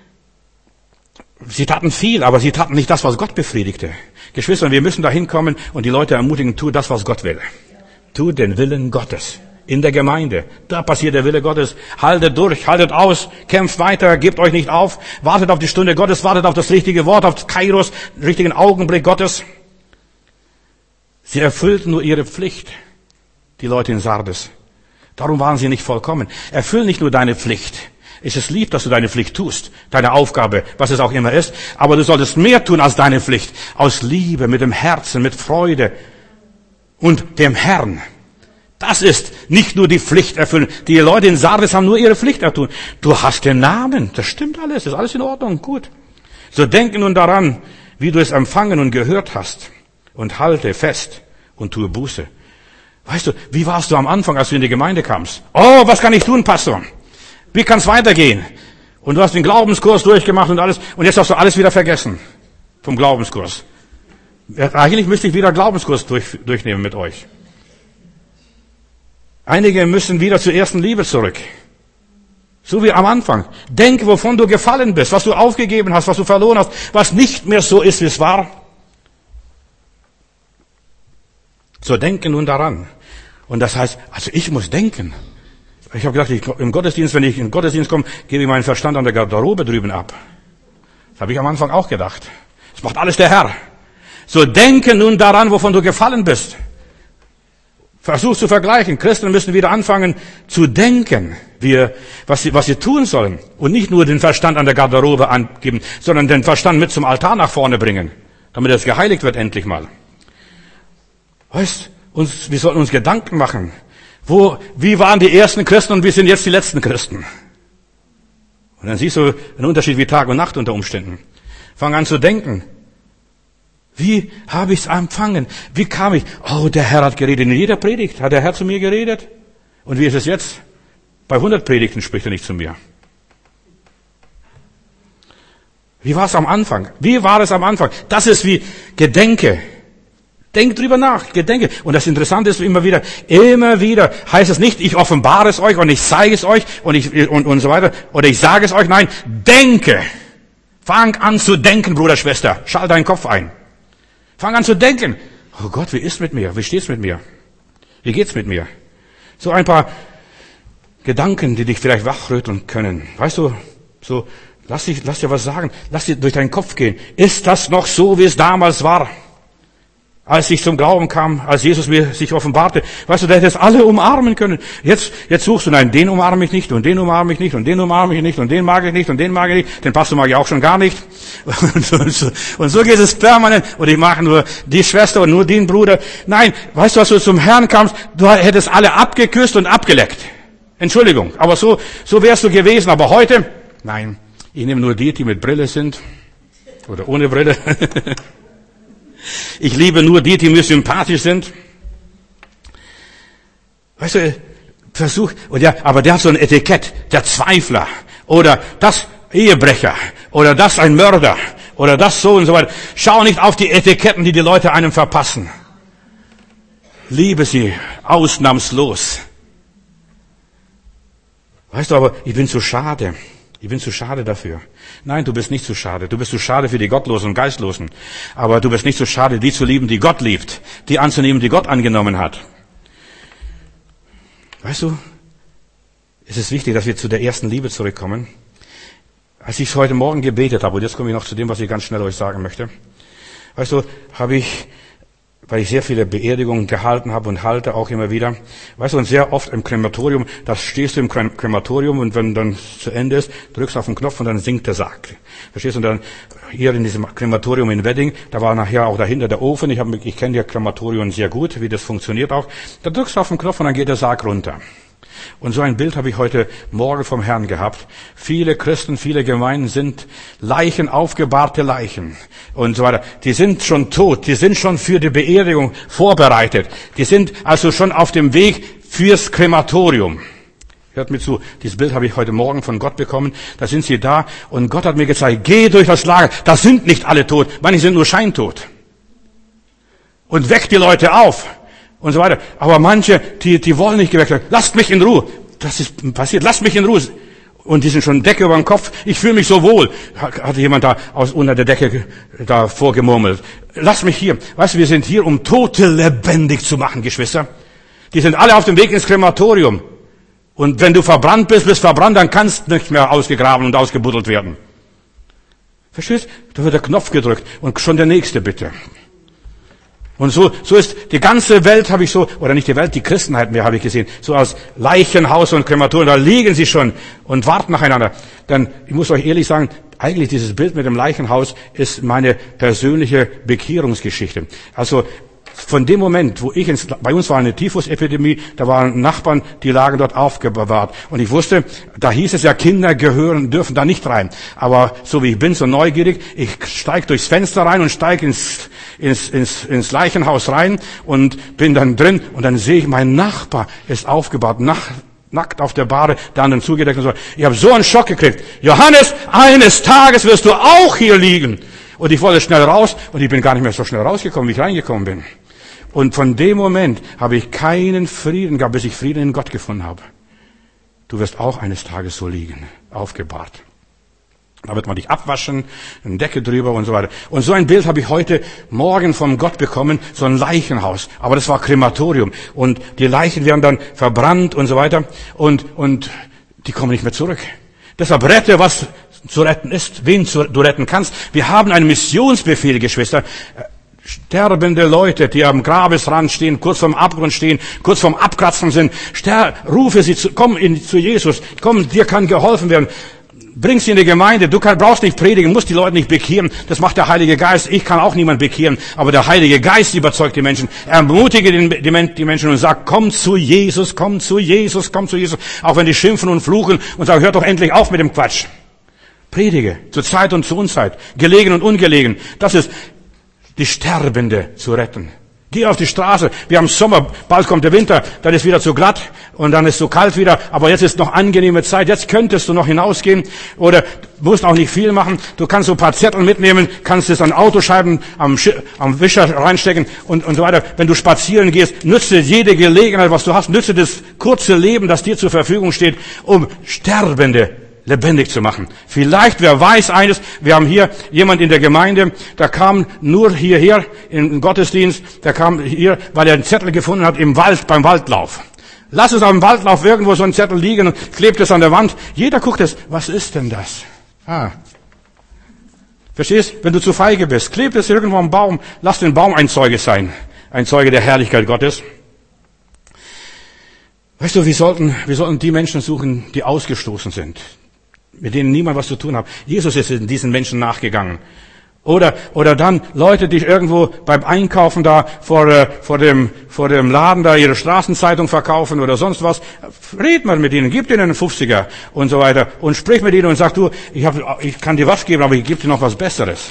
sie taten viel, aber sie taten nicht das, was Gott befriedigte. Geschwister, wir müssen da hinkommen und die Leute ermutigen, tu das, was Gott will. Tu den Willen Gottes in der Gemeinde. Da passiert der Wille Gottes. Haltet durch, haltet aus, kämpft weiter, gebt euch nicht auf, wartet auf die Stunde Gottes, wartet auf das richtige Wort, auf Kairos, den richtigen Augenblick Gottes. Sie erfüllten nur ihre Pflicht, die Leute in Sardes. Darum waren sie nicht vollkommen. Erfüll nicht nur deine Pflicht. Es ist lieb, dass du deine Pflicht tust, deine Aufgabe, was es auch immer ist, aber du solltest mehr tun als deine Pflicht. Aus Liebe, mit dem Herzen, mit Freude und dem Herrn. Das ist nicht nur die Pflicht erfüllen. Die Leute in Sardes haben nur ihre Pflicht ertun. Du hast den Namen. Das stimmt alles. Das ist alles in Ordnung. Gut. So denke nun daran, wie du es empfangen und gehört hast. Und halte fest und tue Buße. Weißt du, wie warst du am Anfang, als du in die Gemeinde kamst? Oh, was kann ich tun, Pastor? Wie kann es weitergehen? Und du hast den Glaubenskurs durchgemacht und alles. Und jetzt hast du alles wieder vergessen. Vom Glaubenskurs. Eigentlich müsste ich wieder Glaubenskurs durch, durchnehmen mit euch. Einige müssen wieder zur ersten Liebe zurück. So wie am Anfang. Denk, wovon du gefallen bist, was du aufgegeben hast, was du verloren hast, was nicht mehr so ist, wie es war. So denke nun daran. Und das heißt, also ich muss denken. Ich habe gedacht, ich, im Gottesdienst, wenn ich in den Gottesdienst komme, gebe ich meinen Verstand an der Garderobe drüben ab. Das habe ich am Anfang auch gedacht. Das macht alles der Herr. So denke nun daran, wovon du gefallen bist. Versuch zu vergleichen. Christen müssen wieder anfangen zu denken, wir, was, sie, was sie tun sollen. Und nicht nur den Verstand an der Garderobe angeben, sondern den Verstand mit zum Altar nach vorne bringen, damit es geheiligt wird endlich mal. Weißt, uns, wir sollten uns Gedanken machen. Wo, wie waren die ersten Christen und wie sind jetzt die letzten Christen? Und dann siehst du einen Unterschied wie Tag und Nacht unter Umständen. Fang an zu denken. Wie habe ich es empfangen? Wie kam ich? Oh, der Herr hat geredet. In jeder Predigt hat der Herr zu mir geredet. Und wie ist es jetzt? Bei hundert Predigten spricht er nicht zu mir. Wie war es am Anfang? Wie war es am Anfang? Das ist wie Gedenke. Denk drüber nach, Gedenke. Und das Interessante ist immer wieder, immer wieder heißt es nicht, ich offenbare es euch und ich zeige es euch und ich, und, und so weiter. Oder ich sage es euch. Nein, denke. Fang an zu denken, Bruder, Schwester. Schalt deinen Kopf ein. Fang an zu denken. Oh Gott, wie ist mit mir? Wie steht's mit mir? Wie geht's mit mir? So ein paar Gedanken, die dich vielleicht wachrütteln können. Weißt du, so, lass dich, lass dir was sagen. Lass dir durch deinen Kopf gehen. Ist das noch so, wie es damals war? Als ich zum Glauben kam, als Jesus mir sich offenbarte. Weißt du, der hätte es alle umarmen können. Jetzt, jetzt suchst du, nein, den umarme ich nicht und den umarme ich nicht und den umarme ich nicht und den mag ich nicht und den mag ich nicht. Den Pastor mag ich auch schon gar nicht. Und so, und so, und so geht es permanent. Und ich mag nur die Schwester und nur den Bruder. Nein, weißt du, als du zum Herrn kamst, du hättest alle abgeküsst und abgeleckt. Entschuldigung, aber so, so wärst du gewesen. Aber heute, nein, ich nehme nur die, die mit Brille sind. Oder ohne Brille. Ich liebe nur die, die mir sympathisch sind. Weißt du, versuch, und ja, aber der hat so ein Etikett, der Zweifler, oder das Ehebrecher, oder das ein Mörder, oder das so und so weiter. Schau nicht auf die Etiketten, die die Leute einem verpassen. Liebe sie ausnahmslos. Weißt du, aber ich bin zu schade. Ich bin zu schade dafür. Nein, du bist nicht zu schade. Du bist zu schade für die Gottlosen und Geistlosen. Aber du bist nicht zu schade, die zu lieben, die Gott liebt. Die anzunehmen, die Gott angenommen hat. Weißt du, es ist wichtig, dass wir zu der ersten Liebe zurückkommen. Als ich heute Morgen gebetet habe, und jetzt komme ich noch zu dem, was ich ganz schnell euch sagen möchte. Weißt du, habe ich, weil ich sehr viele Beerdigungen gehalten habe und halte auch immer wieder. Weißt du, und sehr oft im Krematorium, da stehst du im Krematorium und wenn dann zu Ende ist, drückst du auf den Knopf und dann sinkt der Sarg. Verstehst du? Und dann hier in diesem Krematorium in Wedding, da war nachher auch dahinter der Ofen. Ich, hab, ich kenne ja Krematorien sehr gut, wie das funktioniert auch. Da drückst du auf den Knopf und dann geht der Sarg runter. Und so ein Bild habe ich heute Morgen vom Herrn gehabt. Viele Christen, viele Gemeinden sind Leichen, aufgebahrte Leichen und so weiter. Die sind schon tot, die sind schon für die Beerdigung vorbereitet. Die sind also schon auf dem Weg fürs Krematorium. Hört mir zu, dieses Bild habe ich heute Morgen von Gott bekommen. Da sind sie da und Gott hat mir gezeigt, geh durch das Lager. Da sind nicht alle tot, manche sind nur scheintot. Und weck die Leute auf. Und so weiter. Aber manche, die, die wollen nicht geweckt werden. Lasst mich in Ruhe. Das ist passiert. Lasst mich in Ruhe. Und die sind schon Decke über dem Kopf. Ich fühle mich so wohl. Hatte jemand da aus unter der Decke da vorgemurmelt. Lasst mich hier. Weißt du, wir sind hier, um Tote lebendig zu machen, Geschwister. Die sind alle auf dem Weg ins Krematorium. Und wenn du verbrannt bist, bist verbrannt, dann kannst du nicht mehr ausgegraben und ausgebuddelt werden. Verstehst? Da wird der Knopf gedrückt. Und schon der nächste, bitte. Und so, so ist die ganze Welt, habe ich so, oder nicht die Welt, die Christenheit mehr habe ich gesehen, so aus Leichenhaus und Krematorium, da liegen sie schon und warten nacheinander. Denn ich muss euch ehrlich sagen, eigentlich dieses Bild mit dem Leichenhaus ist meine persönliche Bekehrungsgeschichte. Also von dem Moment, wo ich ins, bei uns war eine Typhusepidemie, da waren Nachbarn, die lagen dort aufbewahrt. Und ich wusste, da hieß es ja, Kinder gehören, dürfen da nicht rein. Aber so wie ich bin, so neugierig, ich steige durchs Fenster rein und steige ins, ins, ins, ins Leichenhaus rein und bin dann drin und dann sehe ich, mein Nachbar ist aufgebahrt, nach, nackt auf der Bahre, der anderen zugedeckt und so. Ich habe so einen Schock gekriegt. Johannes, eines Tages wirst du auch hier liegen. Und ich wollte schnell raus und ich bin gar nicht mehr so schnell rausgekommen, wie ich reingekommen bin. Und von dem Moment habe ich keinen Frieden gehabt, bis ich Frieden in Gott gefunden habe. Du wirst auch eines Tages so liegen, aufgebahrt. Da wird man dich abwaschen, eine Decke drüber und so weiter. Und so ein Bild habe ich heute Morgen von Gott bekommen, so ein Leichenhaus. Aber das war Krematorium. Und die Leichen werden dann verbrannt und so weiter. Und, und die kommen nicht mehr zurück. Deshalb rette, was zu retten ist, wen du retten kannst. Wir haben einen Missionsbefehl, Geschwister. Sterbende Leute, die am Grabesrand stehen, kurz vorm Abgrund stehen, kurz vorm Abkratzen sind. Ster- rufe sie zu, komm in, zu Jesus. Komm, dir kann geholfen werden. Bring sie in die Gemeinde. Du kann, brauchst nicht predigen, musst die Leute nicht bekehren. Das macht der Heilige Geist. Ich kann auch niemand bekehren. Aber der Heilige Geist überzeugt die Menschen. Ermutige die, die, die Menschen und sagt, komm zu Jesus, komm zu Jesus, komm zu Jesus. Auch wenn die schimpfen und fluchen und sagen, hört doch endlich auf mit dem Quatsch. Predige. Zur Zeit und zur Unzeit. Gelegen und ungelegen. Das ist die Sterbende zu retten. Geh auf die Straße. Wir haben Sommer, bald kommt der Winter, dann ist wieder zu glatt und dann ist so kalt wieder. Aber jetzt ist noch angenehme Zeit. Jetzt könntest du noch hinausgehen oder musst auch nicht viel machen. Du kannst so ein paar Zettel mitnehmen, kannst es an Autoscheiben am, Sch- am Wischer reinstecken und, und so weiter. Wenn du spazieren gehst, nütze jede Gelegenheit, was du hast. Nütze das kurze Leben, das dir zur Verfügung steht, um Sterbende lebendig zu machen. Vielleicht, wer weiß eines, wir haben hier jemand in der Gemeinde, der kam nur hierher im Gottesdienst, der kam hier, weil er einen Zettel gefunden hat im Wald, beim Waldlauf. Lass es am Waldlauf irgendwo so einen Zettel liegen und klebt es an der Wand. Jeder guckt es, was ist denn das? Ah. Verstehst? Wenn du zu feige bist, klebt es irgendwo am Baum, lass den Baum ein Zeuge sein. Ein Zeuge der Herrlichkeit Gottes. Weißt du, wir sollten, wir sollten die Menschen suchen, die ausgestoßen sind, mit denen niemand was zu tun hat. Jesus ist diesen Menschen nachgegangen. Oder, oder dann Leute, die irgendwo beim Einkaufen da vor, äh, vor dem, vor dem Laden da ihre Straßenzeitung verkaufen oder sonst was. Red mal mit ihnen, gib denen einen Fünfziger und so weiter und sprich mit ihnen und sag, du, ich hab, ich kann dir was geben, aber ich gebe dir noch was Besseres.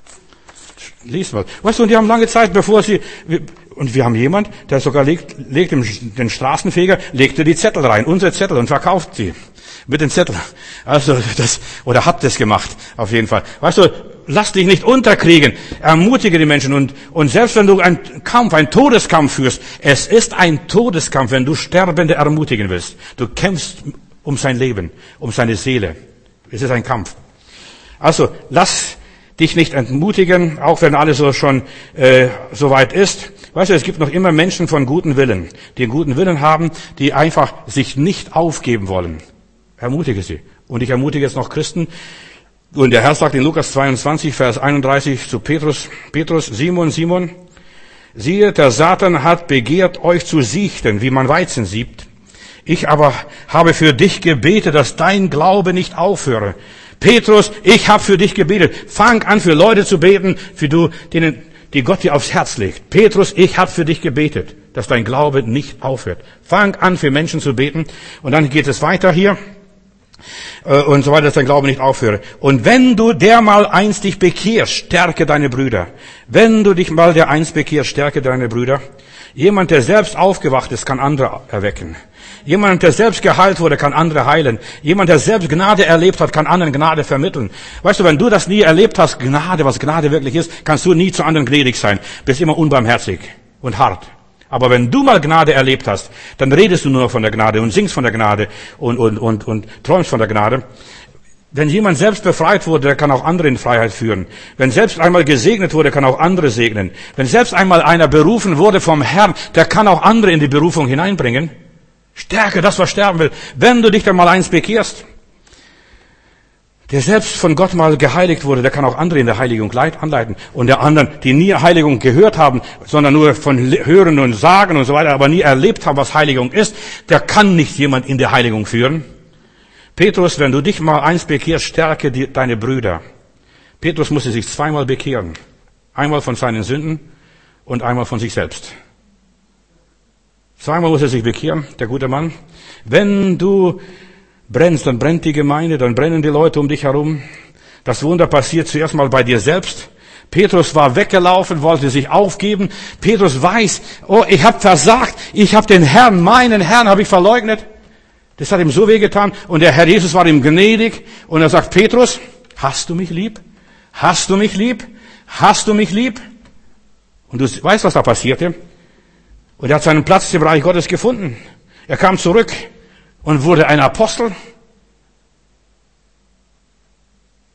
Lies mal. Weißt du, und die haben lange Zeit, bevor sie, und wir haben jemand, der sogar legt, legt dem, den Straßenfeger, legte die Zettel rein, unsere Zettel und verkauft sie. Mit den Zetteln. Also, das, oder hat das gemacht, auf jeden Fall. Weißt du, lass dich nicht unterkriegen. Ermutige die Menschen und, und selbst wenn du einen Kampf, einen Todeskampf führst, es ist ein Todeskampf, wenn du Sterbende ermutigen willst. Du kämpfst um sein Leben, um seine Seele. Es ist ein Kampf. Also, lass dich nicht entmutigen, auch wenn alles so schon äh, so weit ist. Weißt du, es gibt noch immer Menschen von guten Willen, die einen guten Willen haben, die einfach sich nicht aufgeben wollen. Ermutige sie. Und ich ermutige jetzt noch Christen. Und der Herr sagt in Lukas zweiundzwanzig, Vers einunddreißig zu Petrus, Petrus, Simon, Simon, siehe, der Satan hat begehrt, euch zu sichten, wie man Weizen siebt. Ich aber habe für dich gebetet, dass dein Glaube nicht aufhöre. Petrus, ich habe für dich gebetet. Fang an, für Leute zu beten, für du, denen, die Gott dir aufs Herz legt. Petrus, ich habe für dich gebetet, dass dein Glaube nicht aufhört. Fang an, für Menschen zu beten. Und dann geht es weiter hier. Und so weiter, dass dein Glaube nicht aufhöre. Und wenn du dermal einst dich bekehrst, stärke deine Brüder. Wenn du dich mal der einst bekehrst, stärke deine Brüder. Jemand, der selbst aufgewacht ist, kann andere erwecken. Jemand, der selbst geheilt wurde, kann andere heilen. Jemand, der selbst Gnade erlebt hat, kann anderen Gnade vermitteln. Weißt du, wenn du das nie erlebt hast, Gnade, was Gnade wirklich ist, kannst du nie zu anderen gnädig sein. Bist immer unbarmherzig und hart. Aber wenn du mal Gnade erlebt hast, dann redest du nur von der Gnade und singst von der Gnade und, und, und, und träumst von der Gnade. Wenn jemand selbst befreit wurde, der kann auch andere in Freiheit führen. Wenn selbst einmal gesegnet wurde, kann auch andere segnen. Wenn selbst einmal einer berufen wurde vom Herrn, der kann auch andere in die Berufung hineinbringen. Stärke das, was sterben will. Wenn du dich dann mal eins bekehrst, der selbst von Gott mal geheiligt wurde, der kann auch andere in der Heiligung anleiten. Und der anderen, die nie Heiligung gehört haben, sondern nur von Hören und Sagen und so weiter, aber nie erlebt haben, was Heiligung ist, der kann nicht jemand in die Heiligung führen. Petrus, wenn du dich mal eins bekehrst, stärke die, deine Brüder. Petrus musste sich zweimal bekehren. Einmal von seinen Sünden und einmal von sich selbst. Zweimal muss er sich bekehren, der gute Mann. Wenn du brennst, dann brennt die Gemeinde, dann brennen die Leute um dich herum. Das Wunder passiert zuerst mal bei dir selbst. Petrus war weggelaufen, wollte sich aufgeben. Petrus weiß, oh, ich habe versagt, ich habe den Herrn, meinen Herrn habe ich verleugnet. Das hat ihm so wehgetan. Und der Herr Jesus war ihm gnädig. Und er sagt, Petrus, hast du mich lieb? Hast du mich lieb? Hast du mich lieb? Und du weißt, was da passierte. Und er hat seinen Platz im Reich Gottes gefunden. Er kam zurück und wurde ein Apostel.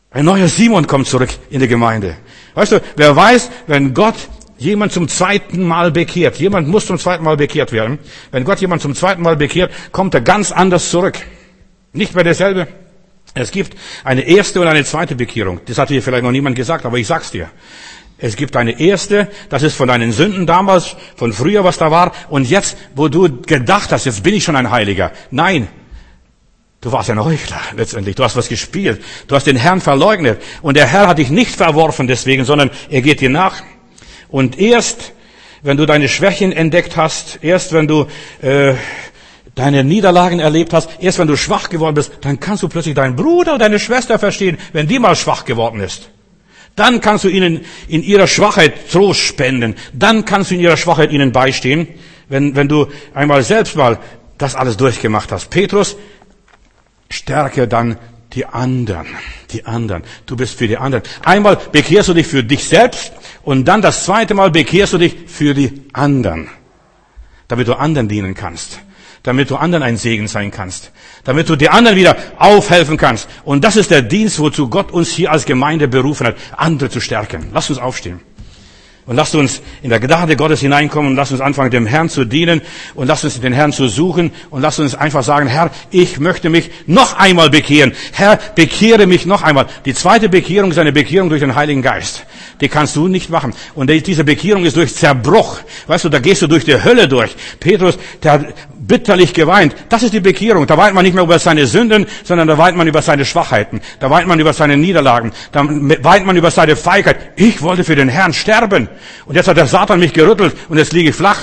Ein neuer Simon kommt zurück in die Gemeinde. Weißt du, wer weiß, wenn Gott jemand zum zweiten Mal bekehrt, jemand muss zum zweiten Mal bekehrt werden, wenn Gott jemand zum zweiten Mal bekehrt, kommt er ganz anders zurück. Nicht mehr derselbe. Es gibt eine erste und eine zweite Bekehrung. Das hat dir vielleicht noch niemand gesagt, aber ich sag's dir. Es gibt eine erste, das ist von deinen Sünden damals, von früher, was da war, und jetzt, wo du gedacht hast, jetzt bin ich schon ein Heiliger. Nein. Du warst ein Heuchler, letztendlich. Du hast was gespielt. Du hast den Herrn verleugnet. Und der Herr hat dich nicht verworfen deswegen, sondern er geht dir nach. Und erst, wenn du deine Schwächen entdeckt hast, erst wenn du äh, deine Niederlagen erlebt hast, erst wenn du schwach geworden bist, dann kannst du plötzlich deinen Bruder oder deine Schwester verstehen, wenn die mal schwach geworden ist. Dann kannst du ihnen in ihrer Schwachheit Trost spenden. Dann kannst du in ihrer Schwachheit ihnen beistehen, wenn, wenn du einmal selbst mal das alles durchgemacht hast. Petrus, stärke dann die anderen, die anderen. Du bist für die anderen. Einmal bekehrst du dich für dich selbst und dann das zweite Mal bekehrst du dich für die anderen, damit du anderen dienen kannst, damit du anderen ein Segen sein kannst, damit du die anderen wieder aufhelfen kannst. Und das ist der Dienst, wozu Gott uns hier als Gemeinde berufen hat, andere zu stärken. Lass uns aufstehen. Und lasst uns in der Gnade Gottes hineinkommen und lasst uns anfangen, dem Herrn zu dienen und lasst uns den Herrn zu suchen und lasst uns einfach sagen, Herr, ich möchte mich noch einmal bekehren. Herr, bekehre mich noch einmal. Die zweite Bekehrung ist eine Bekehrung durch den Heiligen Geist. Die kannst du nicht machen. Und diese Bekehrung ist durch Zerbruch. Weißt du, da gehst du durch die Hölle durch. Petrus, der hat bitterlich geweint. Das ist die Bekehrung. Da weint man nicht mehr über seine Sünden, sondern da weint man über seine Schwachheiten. Da weint man über seine Niederlagen. Da weint man über seine Feigheit. Ich wollte für den Herrn sterben. Und jetzt hat der Satan mich gerüttelt und jetzt liege ich flach.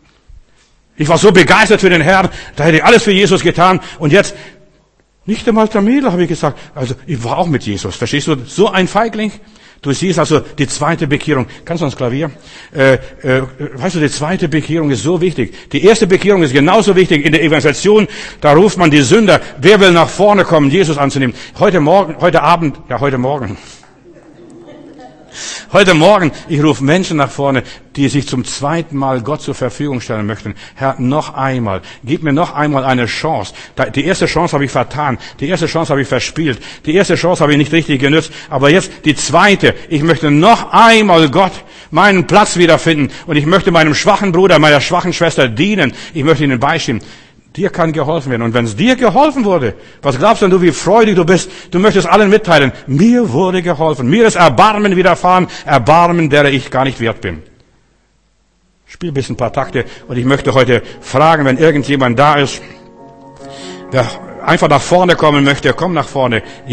Ich war so begeistert für den Herrn, da hätte ich alles für Jesus getan. Und jetzt, nicht einmal der Mädel, habe ich gesagt. Also, ich war auch mit Jesus. Verstehst du? So ein Feigling. Du siehst also die zweite Bekehrung. Kannst du ans Klavier? Äh, äh, weißt du, die zweite Bekehrung ist so wichtig. Die erste Bekehrung ist genauso wichtig in der Evangelisation. Da ruft man die Sünder. Wer will nach vorne kommen, Jesus anzunehmen? Heute Morgen, heute Abend, ja heute Morgen. Heute Morgen, ich rufe Menschen nach vorne, die sich zum zweiten Mal Gott zur Verfügung stellen möchten. Herr, noch einmal, gib mir noch einmal eine Chance. Die erste Chance habe ich vertan, die erste Chance habe ich verspielt, die erste Chance habe ich nicht richtig genutzt, aber jetzt die zweite. Ich möchte noch einmal Gott meinen Platz wiederfinden und ich möchte meinem schwachen Bruder, meiner schwachen Schwester dienen. Ich möchte ihnen beistehen. Dir kann geholfen werden. Und wenn es dir geholfen wurde, was glaubst denn du, wie freudig du bist? Du möchtest allen mitteilen, mir wurde geholfen. Mir ist Erbarmen widerfahren, Erbarmen, derer ich gar nicht wert bin. Spiel ein bisschen ein paar Takte. Und ich möchte heute fragen, wenn irgendjemand da ist, der einfach nach vorne kommen möchte, komm nach vorne.